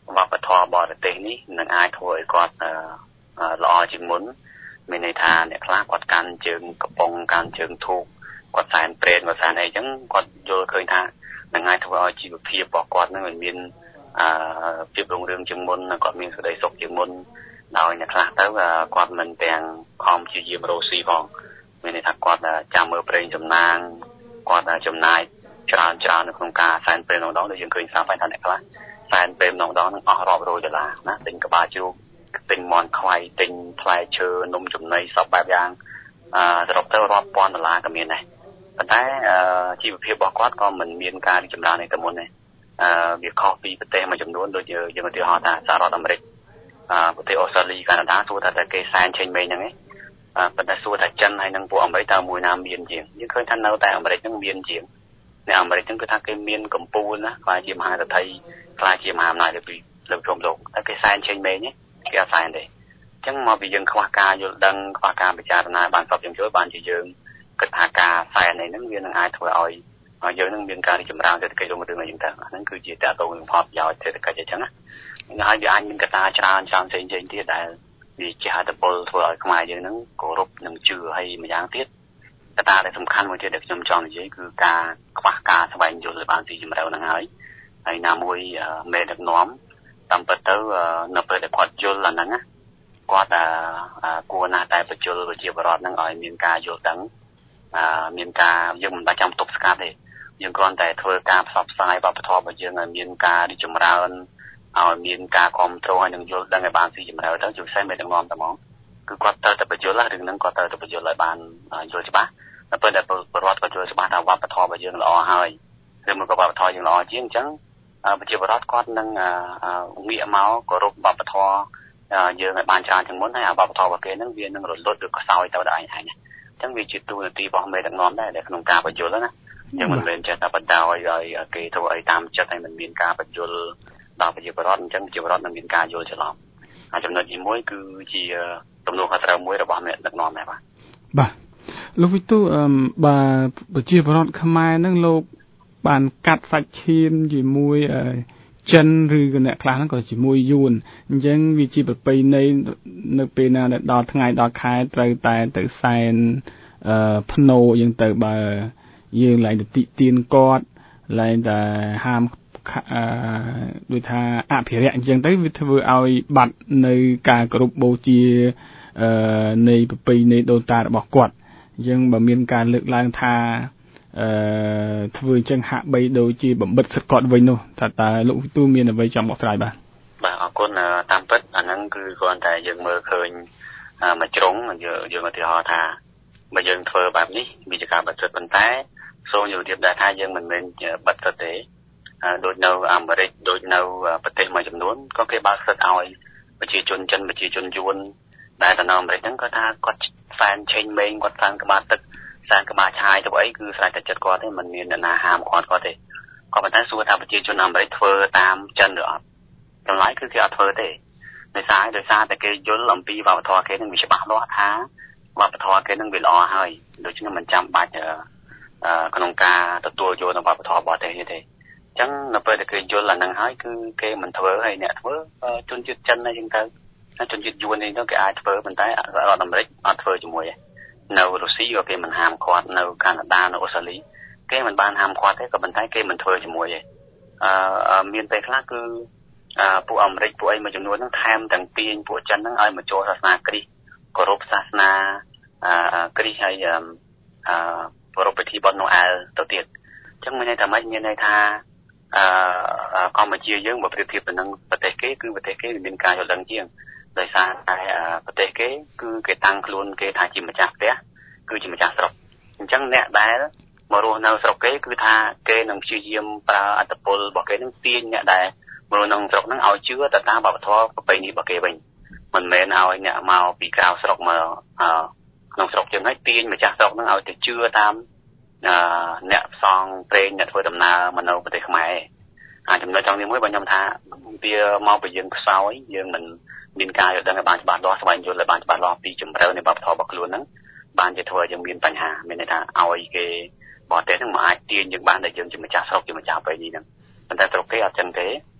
វប្បធម៌បរទេសនេះនឹងអាចធ្វើឲ្យគាត់ល្អជាងមុនមានន័យថាអ្នកខ្លះគាត់កាន់ជើងកំប៉ុងកាន់ជើងធូបគាត់សែនព្រេនគាត់សែនអីចឹងគាត់យល់ឃើញថានឹងអាចធ្វើឲ្យជីវភាពរបស់គាត់នឹងមានអឺភាពរុងរឿងជាងមុនគាត់មានសេចក្តីសុខជាងមុនដោយអ្នកខ្លះទៅគាត់មិនទាំងខំព្យាយាមរកស៊ីផងមានន័យថាគាត់ចាំមើលប្រេងចំណាងគាត់ចំណាយច្រើនច្រើននៅក្នុងការសែនព្រេនម្ដងដូចយើងឃើញស្រាប់ហើយថាអ្នកខ្លះសែនព្រេនម្ដងនឹងអស់រាប់រយដុល្លារណាទិញក្បាលជ្រូកទិញមាន់ខ្វៃទិញផ្លែឈើនំចំណីសពបែបយ៉ាងអឺសរុបទៅរាប់ពាន់ដុល្លារក៏មានដែរប៉ុន្តែជីវភាពរបស់គាត់ក៏មិនមានការរីកចម្រើននេះទៅមុនទេអឺវាខុសពីប្រទេសមួយចំនួនដូចយើងឧទាហរណ៍ថាសហរដ្ឋអាមេរិកអឺប្រទេសអូស្ត្រាលីកាណាដាសួរថាតែគេសែនឆេញមេហ្នឹងឯងប៉ុន្តែសួរថាចិនហើយនឹងពួកអាមេរិកតើមួយណាមានជាងយើងឃើញថានៅតែអាមេរិកហ្នឹងមានជាងនៅអាមេរិកហ្នឹងគឺថាគេមានកម្ពុជាណាខ្លាចជាមហារដ្ឋីខ្លាចជាមហាអំណាចលើពីលើព្រមលោកតែគេសែនឆេញមេនេះគេអត់សែនទេអញ្ចឹងមកពីយើងខ្វះការយល់ដឹងខ្វះការពិចារណាបានសពយើងជួយបានជាយើងគិតថាការសែននេះហ្នឹងវានឹងអាចធ្វើឲ្យយើងនឹងមានការរីកចម្រើនសេដ្ឋកិច្ចរុងរឿងអីចឹងទៅហ្នឹងគឺជាតើតោនឹងផលប្រយោជន៍សេដ្ឋកិច្ចអញ្ចឹងណាហើយវាអាចមានកត្តាច្រើនច្រើនផ្សេងៗទៀតដែលវាជាហេតុផលធ្វើឲ្យខ្មែរយើងហ្នឹងគោរពនិងជឿហើយម្យ៉ាងទៀតកត្តាដែលសំខាន់មួយទៀតដែលខ្ញុំចង់និយាយគឺការខ្វះការស្វែងយល់បានទីជម្រៅហ្នឹងហើយហើយណាមួយមេដឹកនាំតាមពិតទៅនៅពេលដែលគាត់យល់អាហ្នឹងណាគាត់គួរណាស់តែបញ្ជូលប្រជាពលរដ្ឋហ្នឹងឲ្យមានការយល់ដឹងមានការយើងមិនបាច់ចាំទប់ស្កាត់ទេយើងគ្រាន់តែធ្វើការផ្សព្វផ្សាយវប្បធម៌របស់យើងឲ្យមានការរីកចម្រើនឲ្យមានការគ្រប់គ្រងហើយនឹងយល់ដឹងឲ្យបានស៊ីជម្រៅទៅជាពិសេសមេដឹកនាំតែហ្មងគឺគាត់ត្រូវតែបញ្យល់រឿងហ្នឹងគាត់ត្រូវតែបញ្យល់ឲ្យបានយល់ច្បាស់តែពេលដែលពលរដ្ឋគាត់យល់ច្បាស់ថាវប្បធម៌របស់យើងល្អហើយឬមកក៏វប្បធម៌យើងល្អជាងអញ្ចឹងប្រជាពលរដ្ឋគាត់នឹងងាកមកគោរពវប្បធម៌យើងឲ្យបានច្រើនជាងមុនហើយវប្បធម៌របស់គេហ្នឹងវានឹងរលត់ឬខ្សោយទៅដល់ឯងឯងអញ្ចឹងវាជាទូនាទីរបស់មេដឹកនាំដែរដែលក្នុងការបញ្យល់ណាយើងមិនមែនចេះតែបដ ாய் ឲ្យគេធ្វើឲ្យតាមចិត្តហើយមិនមានការបញ្យល់ដល់ប្រជាពលរដ្ឋអញ្ចឹងប្រជាពលរដ្ឋនឹងមានការយល់ច្រឡំហើយចំណុចទីមួយគឺជាទំនួលខុសត្រូវមួយរបស់អ្នកដឹកនាំដែរបាទបាទលោកវិទូបើប្រជាពលរដ្ឋខ្មែរហ្នឹងលោកបានកាត់សាច់ឈាមជាមួយចិនឬក៏អ្នកខ្លះហ្នឹងក៏ជាមួយយួនអញ្ចឹងវាជាប្រពៃណីនៅពេលណាដល់ថ្ងៃដល់ខែត្រូវតែទៅសែនអឺភ្នោអញ្ចឹងទៅបើយើងឡើងទៅទីទានគាត់ឡើងតែហាមអឺដូចថាអភិរក្សអញ្ចឹងទៅវាធ្វើឲ្យបាត់នៅការគោរពបូជាអឺនៃប្រពៃណីដូនតារបស់គាត់អញ្ចឹងបើមានការលើកឡើងថាអឺធ្វើអញ្ចឹងហាក់បីដូចជាបំបិទសិទ្ធិគាត់វិញនោះថាតើលោកវិទូមានអ្វីចង់បកស្រាយបាទបាទអរគុណតាមពិតអាហ្នឹងគឺគ្រាន់តែយើងមើលឃើញមួយជ្រុងយើងឧទាហរណ៍ថាបើយើងធ្វើបែបនេះវាជាការបិទសិទ្ធិប៉ុន្តែសូមយល់ទៀតដែរថាយើងមិនមែនបិទសិទ្ធិទេដូចនៅអាមេរិកដូចនៅប្រទេសមួយចំនួនក៏គេបើកសិទ្ធិឲ្យប្រជាជនចិនប្រជាជនយួនដែលនៅអាមេរិកហ្នឹងគាត់ថាគាត់សែនឆេញមេងគាត់សែនក្បាលទឹកសែនក្បាលឆាយទៅអីគឺស្រេចតែចិត្តគាត់ទេមិនមានអ្នកណាហាមគាត់គាត់ទេក៏ប៉ុន្តែសួរថាប្រជាជនអាមេរិកធ្វើតាមចិនឬអត់ចម្លើយគឺគេអត់ធ្វើទេដោយសារដោយសារតែគេយល់អំពីវប្បធម៌គេនឹងវាច្បាស់លាស់ថាវប្បធម៌គេនឹងវាល្អហើយដូច្នេះមិនចាំបាច់ក្នុងការទទួលយកនៅវប្បធម៌បរទេសនេះទេអញ្ចឹងនៅពេលដែលគេយល់អាហ្នឹងហើយគឺគេមិនធ្វើហើយអ្នកធ្វើជនជាតិចិនអីចឹងទៅជនជាតិយួននេះទៅគេអាចធ្វើប៉ុន្តែរដ្ឋអាមេរិកអត់ធ្វើជាមួយទេនៅរុស្ស៊ីក៏គេមិនហាមគាត់នៅកាណាដានៅអូស្ត្រាលីគេមិនបានហាមគាត់ទេក៏ប៉ុន្តែគេមិនធ្វើជាមួយទេអឺមានពេលខ្លះគឺពួកអាមេរិកពួកអីមួយចំនួនហ្នឹងថែមទាំងទាញពួកចិនហ្នឹងឲ្យមកចូលសាសនាគ្រីស្ទគោរពសាសនាគ្រីស្ទហើយអឺគោរពពិធីបុណ្យណូអែលទៅទៀតអញ្ចឹងមានន័យថាម៉េចមានន័យថាអឺកម្ពុជាយើងបើប្រៀបធៀបទៅនឹងប្រទេសគេគឺប្រទេសគេមានការយល់ដឹងជាងដោយសារតែប្រទេសគេគឺគេតាំងខ្លួនគេថាជាម្ចាស់ផ្ទះគឺជាម្ចាស់ស្រុកអញ្ចឹងអ្នកដែលមករស់នៅស្រុកគេគឺថាគេនឹងព្យាយាមប្រើអត្តពលរបស់គេនឹងទាញអ្នកដែលមករស់នៅស្រុកហ្នឹងឲ្យជឿទៅតាមវប្បធម៌ប្រពៃណីរបស់គេវិញមិនមែនឲ្យអ្នកមកពីក្រៅស្រុកមកក្នុងស្រុកយើងឲ្យទាញម្ចាស់ស្រុកហ្នឹងឲ្យទៅជឿតាមអ្នកផ្សងព្រេងអ្នកធ្វើដំណើរមកនៅប្រទេសខ្មែរអាចចំណុចត្រង់នេះមួយបើខ្ញុំថាវាមកពីយើងខ្សោយយើងមិនមានការយល់ដឹងឲ្យបានច្បាស់លាស់ស្វែងយល់ឲ្យបានច្បាស់លាស់ពីជម្រៅនៃវប្បធម៌របស់ខ្លួនហ្នឹងបានជាធ្វើឲ្យយើងមានបញ្ហាមានន័យថាឲ្យគេបរទេសហ្នឹងមកអាចទាញយើងបានដែលយើងជាម្ចាស់ស្រុកជាម្ចាស់ប្រពៃណីហ្នឹងប៉ុន្តែស្រុកគេអត់ចឹងទេ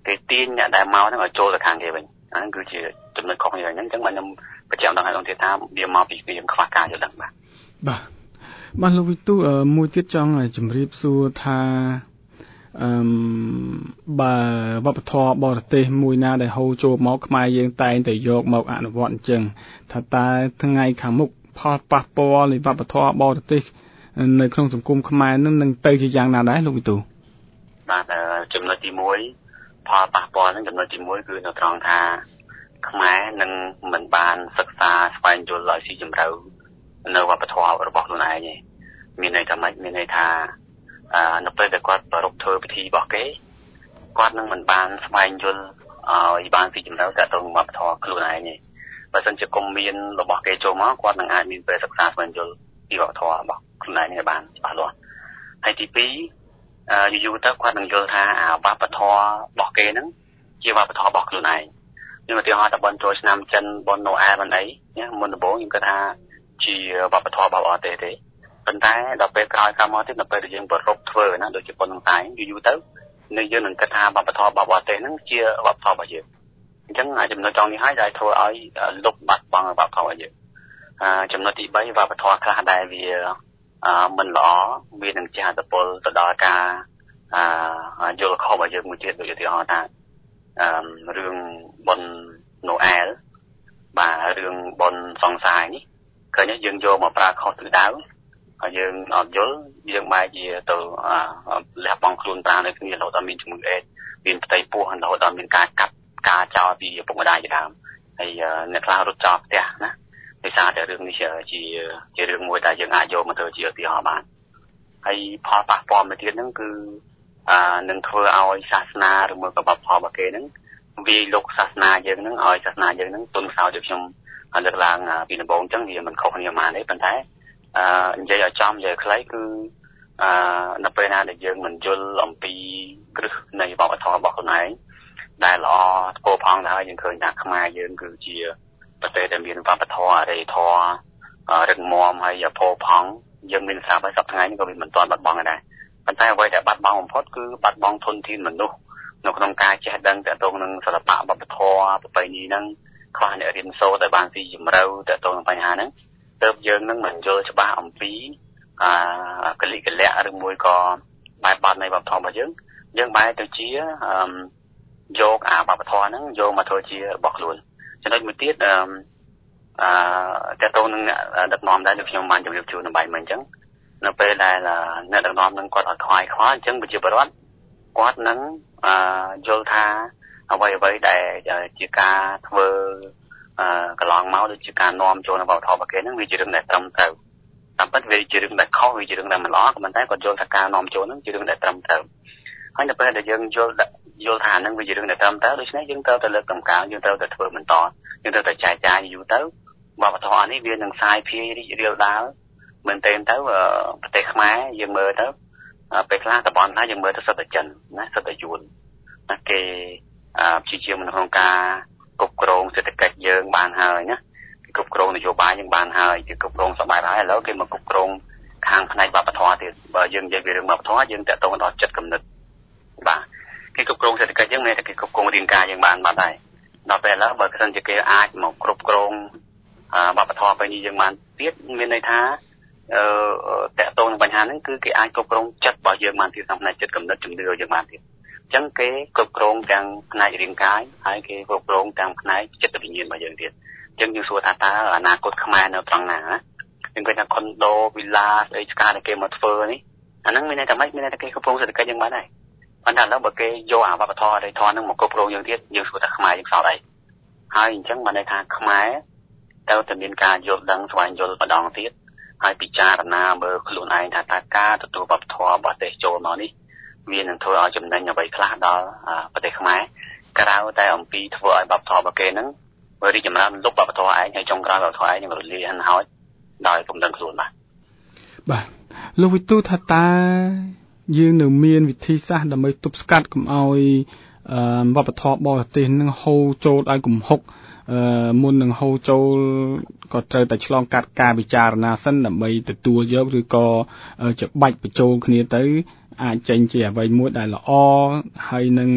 គេទាញអ្នកដែលមកហ្នឹងឲ្យចូលទៅខាងគេវិញអាហ្នឹងគឺជាចំណុចខុសគ្នាអញ្ចឹងអញ្ចឹងបាទខ្ញុំបញ្ជាក់ដល់ឲ្យអង្គទៀតថាវាមកពីយើងខ្វះការយល់ដឹងបាទបាទបាទលោកវិទូមួយទៀតចង់ជម្រាបសួរថាអឺបើវប្បធម៌បរទេសមួយណាដែលហូរចូលមកខ្មែរយើងតែងតែយកមកអនុវត្តអញ្ចឹងថាតើថ្ងៃខាងមុខផលប៉ះពាល់នៃវប្បធម៌បរទេសនៅក្នុងសង្គមខ្មែរនឹងនឹងទៅជាយ៉ាងណាដែរលោកវិទូបាទចំណុចទីមួយផលប៉ះពាល់នឹងចំណុចទីមួយគឺនៅត្រង់ថាខ្មែរនឹងមិនបានសិក្សាស្វែងយល់ឲ្យស៊ីជម្រៅនៅវប្បធម៌របស់ខ្លួនឯងទេមានន័យថាម៉េចមានន័យថានៅពេលដែលគាត់ប្រពធ្វើពិធីរបស់គេគាត់នឹងមិនបានស្វែងយល់ឲ្យបានស៊ីជម្រៅទៅទៅវប្បធម៌ខ្លួនឯងទេបើមិនជាគុំមានរបស់គេចូលមកគាត់នឹងអាចមានពេលសិក្សាស្វែងយល់ពីវប្បធម៌របស់ខ្លួនឯងឲ្យបានច្បាស់លាស់ហើយទីពីរយូរយូរទៅគាត់នឹងយល់ថាវប្បធម៌របស់គេហ្នឹងជាវប្បធម៌របស់ខ្លួនឯងខ្ញុំឧទាហរណ៍ថាបនចូលឆ្នាំចិនបនណូអែលមិនអីមុនដំបូងខ្ញុំគិតថាជាវប្បធម៌របស់អត់ទេទេប៉ុន្តែដល់ពេលក្រោយកាលមកទៀតដល់ពេលយើងប្រពធ្វើណាដូចជាប៉ុននឹងតែយូរយូរទៅនៅយើងនឹងគិតថាវប្បធម៌របស់អត់ទេហ្នឹងជាវប្បធម៌របស់យើងអញ្ចឹងចំណុចត្រង់នេះហើយដែលធ្វើឲ្យលុបបាត់បង់វប្បធម៌របស់យើងចំណុចទីបីវប្បធម៌ខ្លះដែលវាមិនល្អវានឹងជះឥទ្ធិពលទៅដល់ការយល់ខុសរបស់យើងមួយទៀតដូចឧទាហរណ៍ថារឿងបនណូអែលបាទរឿងបនសង្សារនេះឃើញយើងយកមកប្រើខុសទិសដៅហើយយើងអត់យល់យើងបែរជាទៅលះបង់ខ្លួនប្រាណនៅគ្នារហូតដល់មានជំងឺអេដមានផ្ទៃពោះរហូតដល់មានការកាត់ការចោលពីឪពុកម្ដាយជាដើមហើយអ្នកខ្លះរត់ចោលផ្ទះណាដោយសារតែរឿងនេះជាជារឿងមួយដែលយើងអាចយកមកធ្វើជាឧទាហរណ៍បានហើយផលប៉ះពាល់មួយទៀតហ្នឹងគឺនឹងធ្វើឲ្យសាសនាឬមួយក៏វប្បធម៌របស់គេហ្នឹងវាលោកសាសនាយើងហ្នឹងឲ្យសាសនាយើងហ្នឹងទុនខ្សោយដូចខ្ញុំលើកឡើងពីដំបូងអញ្ចឹងវាមិនខុសគ្នាប៉ុន្មានទេប៉ុន្តែនិយាយឲ្យចំនិយាយខ្លីគឺនៅពេលណាដែលយើងមិនយល់អំពីគ្រឹះនៃវប្បធម៌របស់ខ្លួនឯងដែលល្អស្ពោផងទៅហើយយើងឃើញថាខ្មែរយើងគឺជាប្រទេសដែលមានវប្បធម៌អរិយធម៌រឹងមាំហើយផូរផង់យើងមានស្រាប់ហើយសប្តាហ៍ថ្ងៃនេះក៏វាមិនទាន់បាត់បង់ដែរប៉ុន្តែអ្វីដែលបាត់បង់បំផុតគឺបាត់បង់ធនធានមនុស្សនៅក្នុងការចេះដឹងទាក់ទងនឹងសិល្បៈវប្បធម៌ប្រពៃណីហ្នឹងខ្វះអ្នករៀនសូត្រឲ្យបានស៊ីជម្រៅទាក់ទងនឹងបញ្ហាហ្នឹងទើបយើងនឹងមិនយល់ច្បាស់អំពីកលិកលៈឬមួយក៏បែបបទនៃវប្បធម៌របស់យើងយើងបែរទៅជាយកអាវប្បធម៌ហ្នឹងយកមកធ្វើជារបស់ខ្លួនចំណុចមួយទៀតអឺទាក់ទងនឹងដឹកនាំដែរដូចខ្ញុំបានជម្រាបជូននៅបាយមិញអញ្ចឹងនៅពេលដែលអ្នកដឹកនាំនឹងគាត់អត់ខ្វាយខ្វល់អញ្ចឹងប្រជាពលរដ្ឋគាត់នឹងយល់ថាអ្វីអ្វីដែលជាការធ្វើកន្លងមកដូចជាការនាំចូលនៅវប្បធម៌របស់គេហ្នឹងវាជារឿងដែលត្រឹមត្រូវតាមពិតវាជារឿងដែលខុសវាជារឿងដែលមិនល្អក៏ប៉ុន្តែគាត់យល់ថាការនាំចូលហ្នឹងជារឿងដែលត្រឹមត្រូវហើយនៅពេលដែលយើងយល់យល់ថាហ្នឹងវាជារឿងដែលត្រឹមត្រូវដូច្នេះយើងត្រូវតែលើកតម្កើងយើងត្រូវតែធ្វើបន្តយើងត្រូវតែចែកចាយយូរទៅវប្បធម៌នេះវានឹងសាយភាយរីករាលដាលមែនទែនទៅប្រទេសខ្មែរយើងមើលទៅពេលខ្លះតំបន់ខ្លះយើងមើលទៅសិតតែចិនណាសិតតែយួនណាគេព្យាយាមក្នុងការគ្រប់គ្រងសេដ្ឋកិច្ចយើងបានហើយណាគ្រប់គ្រងនយោបាយយើងបានហើយគេគ្រប់គ្រងសម្បត្តិហើយឥឡូវគេមកគ្រប់គ្រងខាងផ្នែកវប្បធម៌ទៀតបើយើងនិយាយពីរឿងវប្បធម៌យើងតាក់ទងដល់ចិត្តគំនិតបាទគេគ្រប់គ្រងសេដ្ឋកិច្ចយើងមានតែគេគ្រប់គ្រងរាងកាយយើងបានបាត់ហើយដល់ពេលឥឡូវបើគ្រាន់តែគេអាចមកគ្រប់គ្រងវប្បធម៌ពេលនេះយើងបានទៀតមានន័យថាអឺតាក់ទងនឹងបញ្ហាហ្នឹងគឺគេអាចគ្រប់គ្រងចិត្តរបស់យើងបានទៀតក្នុងផ្នែកចិត្តគំនិតជំនឿយើងបានទៀតអញ្ចឹងគេគ្រប់គ្រងទាំងផ្នែករាងកាយហើយគេគ្រប់គ្រងទាំងផ្នែកចិត្តវិញ្ញាណរបស់យើងទៀតអញ្ចឹងយើងសួរថាតើអនាគតខ្មែរនៅត្រង់ណាយើងឃើញថាខុនដូវីឡាស្អីឆ្កាដែលគេមកធ្វើនេះអាហ្នឹងមានន័យថាម៉េចមានន័យថាគេគ្រប់គ្រងសេដ្ឋកិច្ចយើងបានហើយប៉ុន្តែឥឡូវបើគេយកអាវប្បធម៌អរិយធម៌ហ្នឹងមកគ្រប់គ្រងយើងទៀតយើងសួរថាខ្មែរយើងខ្សោយអីហើយអញ្ចឹងបានន័យថាខ្មែរត្រូវតែមានការយល់ដឹងស្វែងយល់ម្ដងទៀតហើយពិចារណាមើលខ្លួនឯងថាតើការទទួលវប្បធម៌របស់ប្រទេសចូលមកនេះវានឹងធ្វើឲ្យចំណេញអ្វីខ្លះដល់ប្រទេសខ្មែរក្រៅតែអំពីធ្វើឲ្យវប្បធម៌របស់គេហ្នឹងវារីកចម្រើនលុបវប្បធម៌ឯងហើយចុងក្រោយវប្បធម៌ឯងនឹងរលាយហិនហោចដោយពំដឹងខ្លួនបាទបាទលោកវិទូថាតើយើងនៅមានវិធីសាស្ត្រដើម្បីទប់ស្កាត់កុំឲ្យវប្បធម៌បរទេសនឹងហូរចូលឲ្យគំហុកអឺមុននឹងហូរចូលក៏ត្រូវតែឆ្លងកាត់ការពិចារណាសិនដើម្បីទទួលយកឬក៏ច្បាច់បញ្ចូលគ្នាទៅអាចចេញជាអ្វីមួយដែលល្អហើយនឹង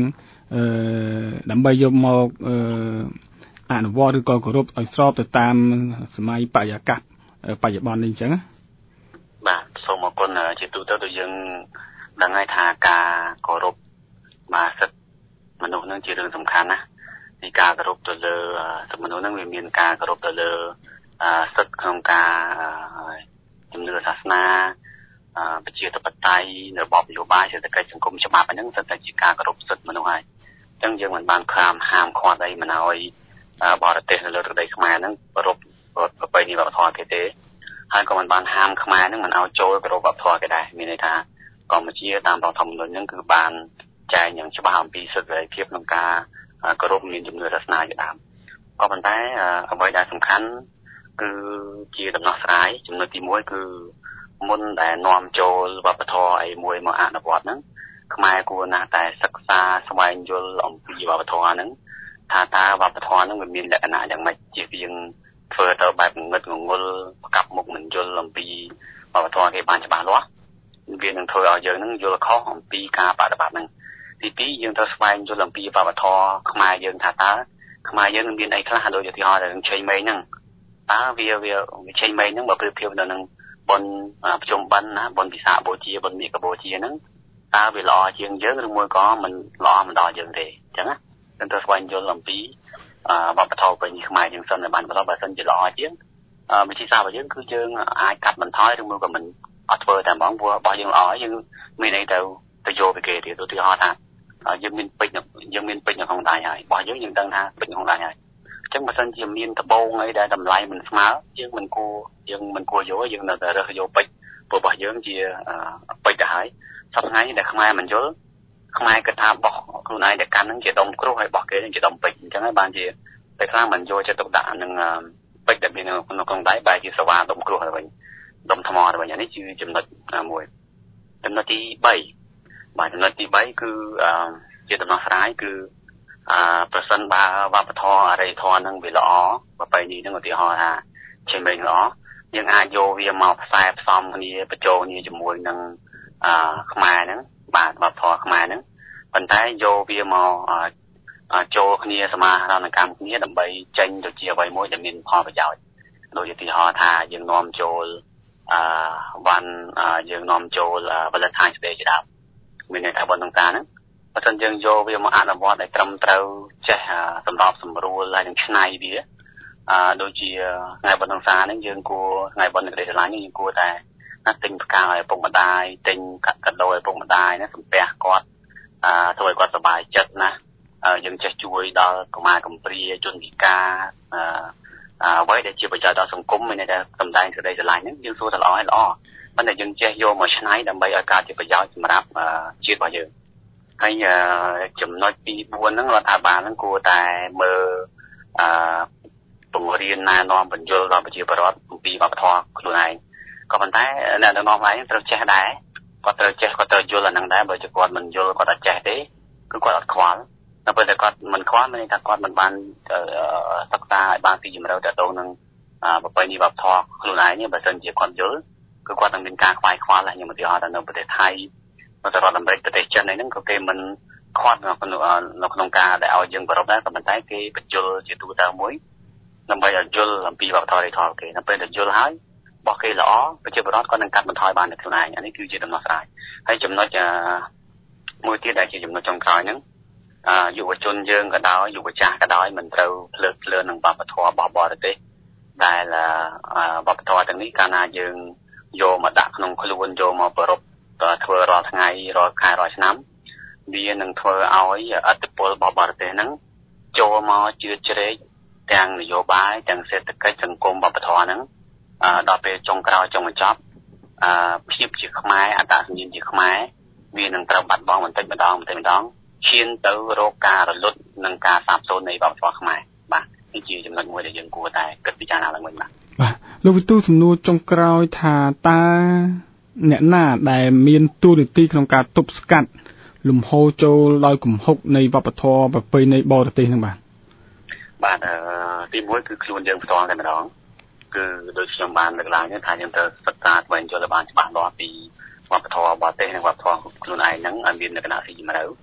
អឺដើម្បីយកមកអឺអនុវត្តឬក៏គោរពឲ្យស្របទៅតាមសម័យបរិយាកាសបច្ចុប្បន្ននេះអញ្ចឹងណាបាទសូមអរគុណជាទូទៅដូចយើងដឹងហើយថាការគោរពមកសិទ្ធិមនុស្សនឹងជារឿងសំខាន់ណាស់ពីការគោរពទៅលើសិទ្ធិមនុស្សនឹងវាមានការគោរពទៅលើសិទ្ធិក្នុងការជំនឿសាសនាប្រជាធិបតេយ្យរបបនយោបាយសេដ្ឋកិច្ចសង្គមច្បាប់ហ្នឹងសិតតែជាការគោរពសិទ្ធិមនុស្សហើយអញ្ចឹងយើងមិនបានខាមហាមឃាត់អីមិនឲ្យបរទេសនៅលើទឹកដីខ្មែរហ្នឹងគោរពប្រពៃណីវប្បធម៌គេទេហើយក៏មិនបានហាមខ្មែរហ្នឹងមិនឲ្យចូលគោរពវប្បធម៌គេដែរមានន័យថាកម្ពុជាតាមរដ្ឋធម្មនុញ្ញហ្នឹងគឺបានចែងយ៉ាងច្បាស់អំពីសិទ្ធិសេរីភាពក្នុងការគោរពមានជំនឿសាសនាជាដើមក៏ប៉ុន្តែអ្វីដែលសំខាន់គឺជាដំណោះស្រាយចំណុចទីមួយគឺមុនដែលនាំចូលវប្បធម៌អីមួយមកអនុវត្តហ្នឹងខ្មែរគួរណាស់តែសិក្សាស្វែងយល់អំពីវប្បធម៌ហ្នឹងថាតើវប្បធម៌ហ្នឹងវាមានលក្ខណៈយ៉ាងម៉េចជាជាងធ្វើទៅបែបងឹតងងុលប្រកាប់មុខមិនយល់អំពីវប្បធម៌គេបានច្បាស់លាស់វានឹងធ្វើឲ្យយើងហ្នឹងយល់ខុសអំពីការបដិបត្តិហ្នឹងទីពីរយើងត្រូវស្វែងយល់អំពីវប្បធម៌ខ្មែរយើងថាតើខ្មែរយើងមានអីខ្លះដូចឧទាហរណ៍រឿងឆេងម៉េងហ្នឹងតើវាវាឆេងម៉េងហ្នឹងបើប្រៀបធៀបទៅនឹងបុណ្យប្រជុំបិណ្ឌណាបុណ្យវិសាខបូជាបុណ្យមាឃបូជាហ្នឹងតើវាល្អជាងយើងឬមួយក៏មិនល្អមិនដល់យើងទេអញ្ចឹងណាយើងត្រូវស្វែងយល់អំពីវប្បធម៌វិញខ្មែរយើងសិនបានបន្តបើសិនជាល្អជាងវិធីសាស្ត្ររបស់យើងគឺយើងអាចកាត់បន្ថយឬមួយក៏មិនអត់ធ្វើតែហ្មងព្រោះរបស់យើងល្អយើងមានអីទៅទៅយកពីគេទៀតឧទាហរណ៍ថាយើងមានពេជ្រយើងមានពេជ្រនៅក្នុងដៃហើយរបស់យើងយើងដឹងថាពេជ្រក្នុងដៃហើយអញ្ចឹងបើសិនជាមានដបងអីដែលតម្លៃមិនស្មើយើងមិនគួរយើងមិនគួរយកយើងនៅតែរើសយកពេជ្រព្រោះរបស់យើងជាពេជ្រទៅហើយសប្តាហ៍ថ្ងៃដែលខ្មែរមិនយល់ខ្មែរគិតថាបោះខ្លួនឯងដែលកាន់នឹងជាដុំគ្រោះហើយបោះគេនឹងជាដុំពេជ្រអញ្ចឹងហើយបានជាតែខ្លះមិនយកចិត្តទុកដាក់នឹងពេជ្រដែលមាននៅក្នុងដៃបែរជាសវ៉ាដុំគ្រោះទៅវិញដុំថ្មទៅវិញនេះជាចំណុចមួយចំណុចទីបីបាទចំណុចទីបីគឺជាដំណោះស្រាយគឺអឺប្រសិនបើវប្បធម៌អរិយធម៌នឹងវាល្អប្រពៃណីនឹងឧទាហរណ៍ថាជាមិនល្អយើងអាចយកវាមកផ្សាយផ្សំគ្នាបញ្ចូលគ្នាជាមួយនឹងអឺខ្មែរហ្នឹងបាទវប្បធម៌ខ្មែរហ្នឹងប៉ុន្តែយកវាមកចូលគ្នាសមាហរណកម្មគ្នាដើម្បីចេញទៅជាអ្វីមួយដែលមានផលប្រយោជន៍ដូចឧទាហរណ៍ថាយើងនាំចូលអឺវ៉ាន់យើងនាំចូលផលិតផលស្ដីជាដើមមានន័យថាបុណ្យក្នុងការហ្នឹងបើមិនយើងយកវាមកអនុវត្តឲ្យត្រឹមត្រូវចេះសម្របសម្រួលហើយនឹងឆ្នៃវាអឺដូចជាថ្ងៃបុណ្យក្នុងការហ្នឹងយើងគួរថ្ងៃបុណ្យនៃក្តីស្រឡាញ់យើងគួរតែណាទិញផ្កាឲ្យឪពុកម្ដាយទិញកាត់កាដូឲ្យឪពុកម្ដាយណាសំពះគាត់អឺធ្វើឲ្យគាត់សប្បាយចិត្តណាយើងចេះជួយដល់កុមារកំព្រាជនពិការអឺអ្វីដែលជាប្រយោជន៍ដល់សង្គមមានន័យថាសម្ដែងសេចក្តីស្រឡាញ់ហ្នឹងយើងសួរថាល្អហើយល្អប៉ុន្តែយើងចេះយកមកឆ្នៃដើម្បីឲ្យកើតជាប្រយោជន៍សម្រាប់ជាតិរបស់យើងហើយចំណុចទីបួនហ្នឹងរដ្ឋាភិបាលហ្នឹងគួរតែមើលអឺបង្រៀនណែនាំបញ្យលដល់ប្រជាពលរដ្ឋអំពីវប្បធម៌ខ្លួនឯងក៏ប៉ុន្តែអ្នកដឹកនាំឯងត្រូវចេះដែរគាត់ត្រូវចេះគាត់ត្រូវយល់អាហ្នឹងដែរបើជាគាត់មិនយល់គាត់អត់ចេះទេគឺគាត់អត់ខ្វល់តែពេលតែគាត់មិនខ្វល់មានន័យថាគាត់មិនបានសិក្សាឲ្យបានទីជម្រៅទៅនឹងប្រពៃណីវប្បធម៌ខ្លួនឯងបើមិនជាគាត់យល់គឺគាត់នឹងមានការខ្វាយខ្វល់ហើយខ្ញុំឧទាហរណ៍ថានៅប្រទេសថៃនៅសហរដ្ឋអាមេរិកប្រទេសចិនហ្នឹងក៏គេមិនខ្វាត់នៅក្នុងការដែលឲ្យយើងប្ររពដែរក៏ប៉ុន្តែគេបញ្យល់ជាទូទៅមួយដើម្បីឲ្យយល់អំពីវប្បធម៌នៃថតគេនៅពេលដែលយល់ហើយបោះគេល្អប្រជាពលរដ្ឋក៏នឹងកាត់បន្ថយបាននៅខ្លួនឯងអានេះគឺជាដំណោះស្រាយហើយចំណុចមួយទៀតដែលជាចំណុចចុងក្រោយហ្នឹងយុវជនយើងក៏ដោយយុវចាស់ក៏ដោយមិនត្រូវភ្លើតភ្លើននឹងវប្បធម៌របស់បរទេសដែលវប្បធម៌ទាំងនេះកាលណាយើងយកមកដាក់ក្នុងខ្លួនយកមកប្រពធ្វើរាល់ថ្ងៃរាល់ខែរាល់ឆ្នាំវានឹងធ្វើឲ្យឥទ្ធិពលរបស់បរទេសហ្នឹងចូលមកជឿជ្រែកទាំងនយោបាយទាំងសេដ្ឋកិច្ចសង្គមវប្បធម៌ហ្នឹងដល់ពេលចុងក្រោយចុងបញ្ចប់ភាពជាខ្មែរអត្តសញ្ញាណជាខ្មែរវានឹងត្រូវបាត់បង់បន្តិចម្ដងបន្តិចម្ដងឈានទៅរកការរលត់និងការសាបសូន្យនៃវប្បធម៌ខ្មែរបាទនេះជាចំណុចមួយដែលយើងគួរតែគិតពិចារណាឡើងវិញបាទបាទលោកវិទូសំណួរចុងក្រោយថាតើអ្នកណាដែលមានតួនាទីក្នុងការទប់ស្កាត់លំហូរចូលដោយគំហុកនៃវប្បធម៌ប្រពៃណីបរទេសហ្នឹងបាទបាទអឺទីមួយគឺខ្លួនយើងផ្ទាល់តែម្ដងគឺដូចខ្ញុំបានលើកឡើងថាយើងត្រូវសិក្សាស្វែងយល់ឲ្យបានច្បាស់លាស់ពីវប្បធម៌បរទេសនិងវប្បធម៌ខ្លួនឯងហ្នឹងឲ្យមានលក្ខណៈស៊ីជម្រៅ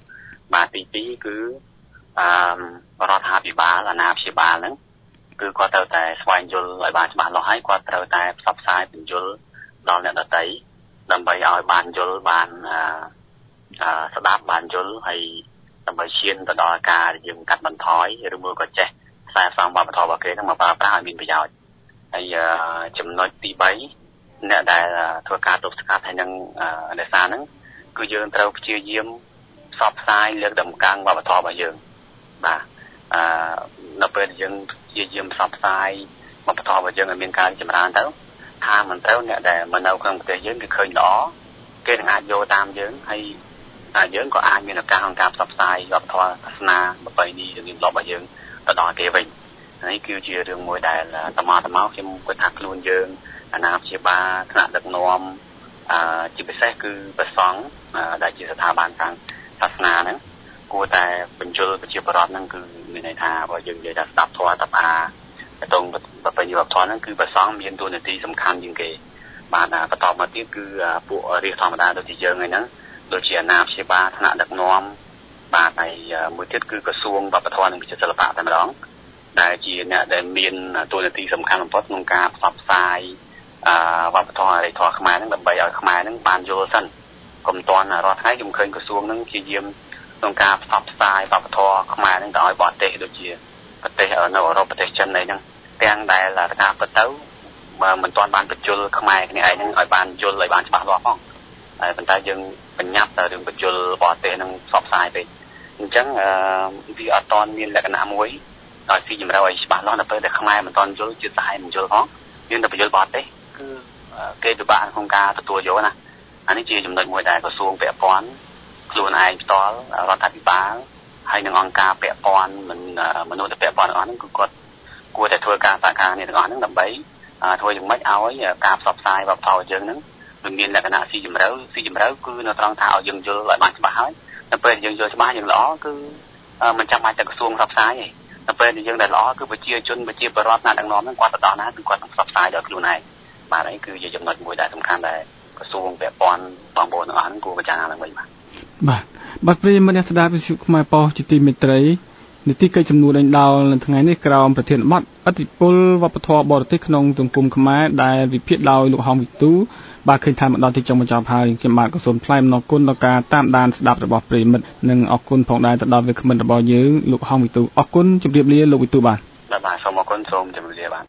បាទទីពីរគឺអឺរដ្ឋាភិបាលអាណាព្យាបាលហ្នឹងគឺគាត់ត្រូវតែស្វែងយល់ឲ្យបានច្បាស់លាស់ហើយគាត់ត្រូវតែផ្សព្វផ្សាយបញ្យល់ដល់អ្នកដទៃដើម្បីឲ្យបានយល់បានអឺស្ដាប់បានយល់ហើយដើម្បីឈានទៅដល់ការយើងកាត់បន្ថយឬមួយក៏ចេះខ្សែផ្សំវប្បធម៌របស់គេហ្នឹងមកប្រើប្រាស់ឲ្យមានប្រយោជន៍ហើយចំណុចទីបីអ្នកដែលធ្វើការទប់ស្កាត់ហើយនឹងរក្សាហ្នឹងគឺយើងត្រូវព្យាយាមផ្សព្វផ្សាយលើកតម្កើងវប្បធម៌របស់យើងបាទអឺនៅពេលយើងព្យាយាមផ្សព្វផ្សាយវប្បធម៌របស់យើងឲ្យមានការចម្រើនទៅថាមិនត្រូវអ្នកដែលមកនៅក្នុងប្រទេសយើងគឺឃើញល្អគេនឹងអាចយកតាមយើងហើយយើងក៏អាចមានឱកាសក្នុងការផ្សព្វផ្សាយវប្បធម៌សាសនាប្រពៃណីជំនាញរបស់យើងទៅដល់គេវិញនេះគឺជារឿងមួយដែលតមកតមកខ្ញុំគិតថាខ្លួនយើងអាណាព្យាបាលថ្នាក់ដឹកនាំអឺជាពិសេសគឺព្រះសង្ឃដែលជាស្ថាប័នខាងសាសនាហ្នឹងគួរតែបញ្ជូលប្រជាពលរដ្ឋហ្នឹងគឺមានន័យថាបើយើងនិយាយថាស្ដាប់ធម៌តបាតងប្រពៃណីវប្បធម៌ហ្នឹងគឺព្រះសង្ឃមានតួនាទីសំខាន់ជាងគេបាទបន្តមកទៀតគឺពួករាជធម្មតាដូចជាយើងហ្នឹងដូចជាអាណាព្យាបាលថ្នាក់ដឹកនាំបាទហើយមួយទៀតគឺក្រសួងវប្បធម៌និងវិចិត្រសិល្បៈតែម្ដងដែលជាអ្នកដែលមានតួនាទីសំខាន់បំផុតក្នុងការផ្សព្វផ្សាយអឺវប្បធម៌អរិយធម៌ខ្មែរហ្នឹងដើម្បីឲ្យខ្មែរហ្នឹងបានយល់សិនកុំតាន់រាល់ថ្ងៃខ្ញុំឃើញក្រសួងហ្នឹងជាយាមក្នុងការផ្សព្វផ្សាយវប្បធម៌ខ្មែរហ្នឹងទៅឲ្យបរទេសដូចជាប្រទេសនៅអឺរ៉ុបប្រទេសចិនអីហ្នឹងទាំងដែលការពិតទៅមិនតាន់បានបញ្ជូលខ្មែរគ្នាឯងហ្នឹងឲ្យបានយល់ឲ្យបានច្បាស់លាស់ផងហើយប៉ុន្តែយើងបញ្ញត្តិតែរឿងបញ្ជូលបរទេសហ្នឹងផ្សព្វផ្សាយពេកអញ្ចឹងអឺវាអត់តាន់មានលក្ខណៈមួយឲ្យស៊ីជំរៅឲ្យច្បាស់លាស់ដល់ពេលតែខ្មែរមិនតាន់យល់ជាសាយមិនយល់ផងយើងទៅបញ្យល់បរទេសគឺគេពិបាកក្នុងការទទួលយកណាអានេះជាចំណុចមួយដែលក្រសួងពាក់ព័ន្ធខ្លួនឯងផ្ទាល់រដ្ឋាភិបាលហើយនឹងអង្គការពាក់ព័ន្ធមិនមនុស្សដែលពាក់ព័ន្ធទាំងអស់ហ្នឹងគឺគាត់គួរតែធ្វើការសហការគ្នាទាំងអស់ហ្នឹងដើម្បីធ្វើយ៉ាងម៉េចឲ្យការផ្សព្វផ្សាយវប្បធម៌យើងហ្នឹងវាមានលក្ខណៈស៊ីជម្រៅស៊ីជម្រៅគឺនៅត្រង់ថាឲ្យយើងយល់ឲ្យបានច្បាស់ហើយដល់ពេលយើងយល់ច្បាស់យើងល្អគឺមិនចាំបាច់តែក្រសួងផ្សព្វផ្សាយទេដល់ពេលយើងដែលល្អគឺប្រជាជនប្រជាពលរដ្ឋណាដឹកនាំហ្នឹងគាត់ទៅដល់ណាគឺគាត់នឹងផ្សព្វផ្សាយដល់ខ្លួនឯងបាទនេះគឺជាចំណុចមួយដែលសំខាន់ដែលក្រសួងពាក់ព័ន្ធបងប្អូនទាំងអស់ហ្នឹងគួរពិចារណាឡើងវិញបាទបាទបាទប្រិយមិត្តអ្នកស្ដាប់វិទ្យុខ្មែរប៉ុស្តិ៍ជាទីមេត្រីនីតិកិច្ចចំនួនដេញដោលនៅថ្ងៃនេះក្រោមប្រធានបទឥទ្ធិពលវប្បធម៌បរទេសក្នុងសង្គមខ្មែរដែលវិភាគដោយលោកហងវិទូបាទឃើញថាមកដល់ទីចុងបញ្ចប់ហើយខ្ញុំបាទក៏សូមថ្លែងអំណរគុណដល់ការតាមដានស្ដាប់របស់ប្រិយមិត្តនិងអរគុណផងដែរទៅដល់វាគ្មិនរបស់យើងលោកហងវិទូអរគុណជម្រាបលាលោកវិទូបាទបាទបាទសូមអរគុណសូមជម្រាបលាបាទ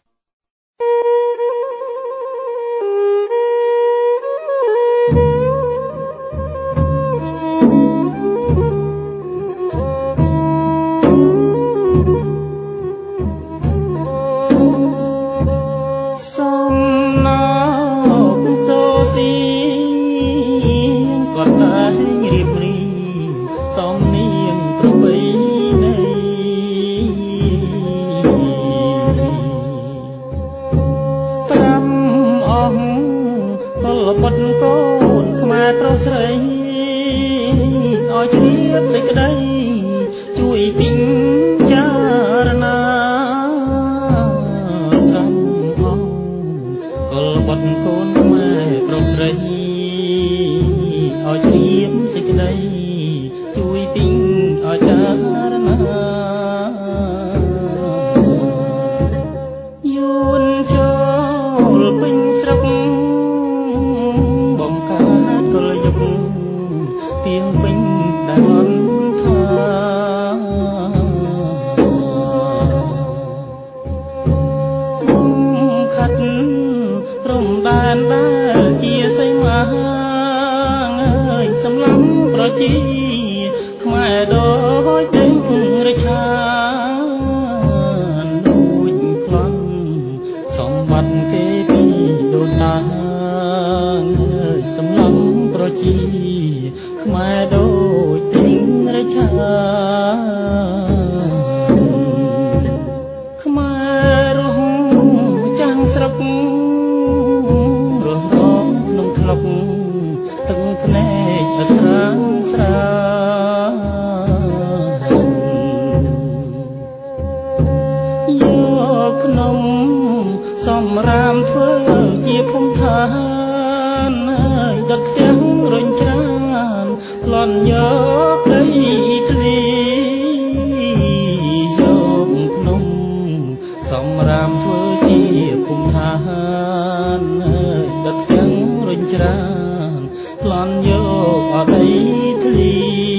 លន់យកដីធ្លយកភ្នំសម្រាប់ធ្វើជាភូមិឋានដុតទាំងរុញច្រានប្លន់យកអដីធ្លី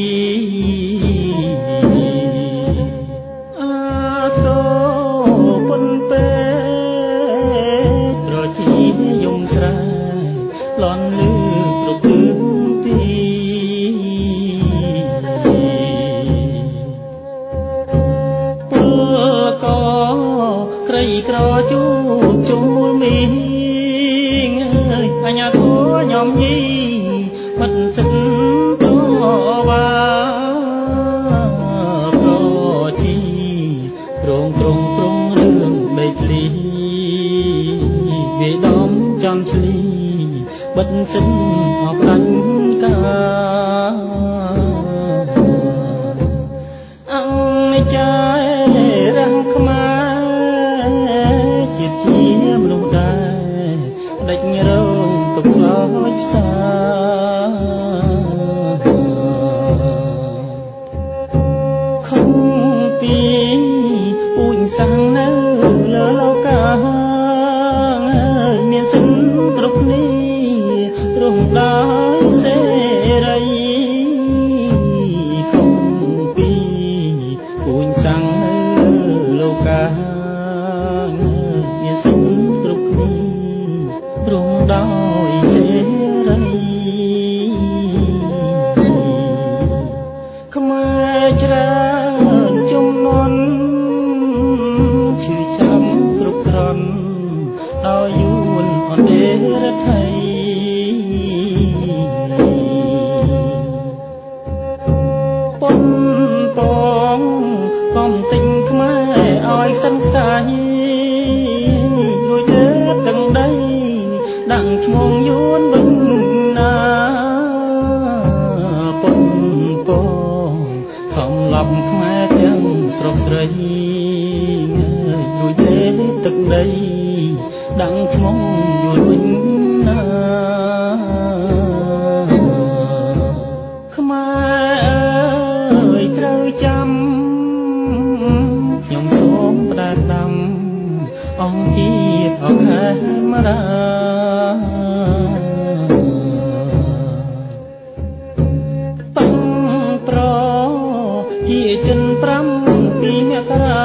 អាសូពុនពេត្រជាយំស្រែប្លន់លឺប្រពឹងទីពលកក្រីក្រជួបជុំមូលមីងអើយអញ្ញាធัวញោមញីមិនសិនតវ៉ាប្រជីប្រងត្រង់ត្រង់រឿងដីធ្លីវាដំចំឆ្លីបិទសិនអបដាច់កាអង្គចាយរាំងខ្មែរជាតិជាមនុស្សដែរដេចរងទុកខ្លោចផ្សាខំពីពូជសាំងនៅលើលោកាមានសិនគ្រប់គ្នារំដោយសេរីខំពីពូជសាំងនៅលោកាមានសិនគ្រប់គ្នារំដោយសេរីខ្មែរច្រើនជំនាន់ឈឺចាំគ្រប់ក្រន់ដោយយួនអន្តេរដ្ឋ័យប៉ុនពងកំទិញខ្មែរឲ្យសង្ស័យរួចលើកទាំងដីដាក់ឈ្មោះយួនវិញណាប៉ុនពងសំឡប់ខ្មែរទាំងប្រុសស្រីរួចលើកទឹកដីដាក់ឈ្មោះយួនវិញណាខ្មែរអើយត្រូវចាំខ្ញុំសូមផ្ដាល់ដាំអង្គជាតិអខេមរាតាំងប្រជាជនប្រាំពីមករា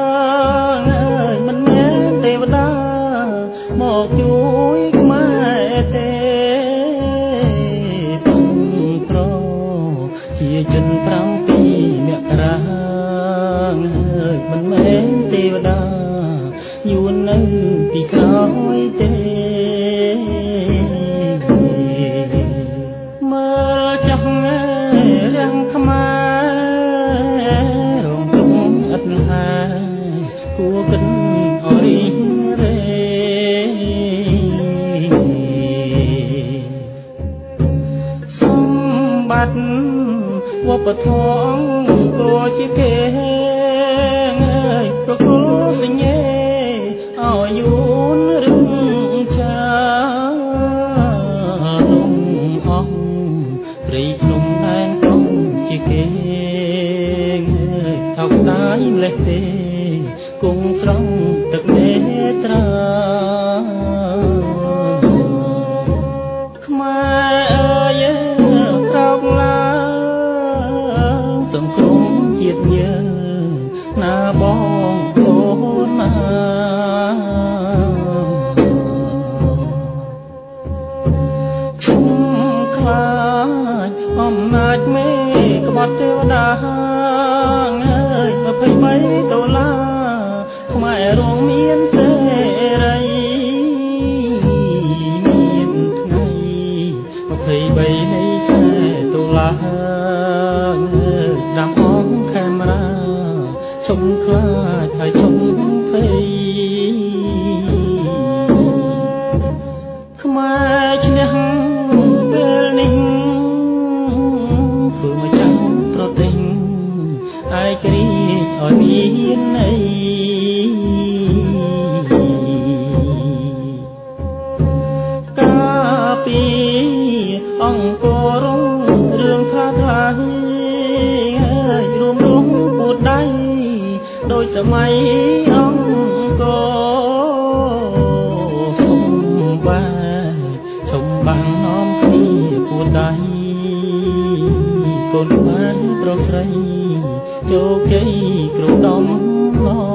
មិនមែនទេវតាមកជួយខ្មែរទេតាំងប្រជាជនប្រាំពីមករាមិនមែនទេវតាយួននៅពីក្រោយទេមើលចង់រាំងខ្មែររងទុំអត់ហាគួរគិតអរិញរេសម្បត្តិវប្បធម៌ក៏ជាគេប្រគល់សញ្ញេឲ្យយួនរឹងចាលំអស់ព្រៃភ្នំដែនកំជាគេថោកស្ដាយលេះទេគង់ស្រង់ទឹកនេត្រាខ្មែរអើយក្រោកឡើងសង្គ្រោះជាតិយើងណាបងប្អូនណាឈុំខ្លាចអំណាចមេក្បត់ទេវតាអើយម្ភៃបីដុល្លារខ្មែររងមានសេរីមានថ្ងៃម្ភៃបីនៃខែតុលាដាំអង្គខេមរាឈុំខ្លាចហើយឈុំភ័យខ្មែរឈ្នះពេលនេះធ្វើមកចាំប្រទេសឯករាជ្យឲ្យមានន័យការពីអង្គរងរឿងថាថ្លៃសម័យអង្គរសុំបែឈុំបាំងនាំគ្នាពួតដៃកូនខ្មែរប្រុសស្រីជោគជ័យគ្រប់ដំណង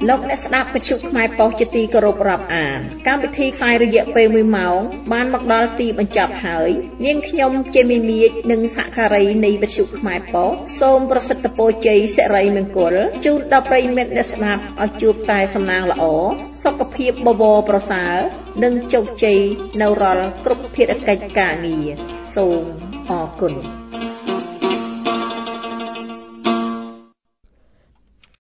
លោកអ្នកស្ដាប់វិទ្យុខ្មែរប៉ុស្តិ៍ជាទីគោរពរាប់អានកម្មវិធីផ្សាយរយៈពេលមួយម៉ោងបានមកដល់ទីបញ្ចប់ហើយនាងខ្ញុំជាមីមៀចនិងសហការីនៃវិទ្យុខ្មែរប៉ុស្តិ៍សូមប្រសិទ្ធពរជ័យសិរីមង្គលជូនដល់ប្រិយមិត្តអ្នកស្ដាប់ឲ្យជួបតែសំណាងល្អសុខភាពបបរប្រសើរនិងជោគជ័យនៅរាល់គ្រប់ភារកិច្ចការងារសូមអរគុណ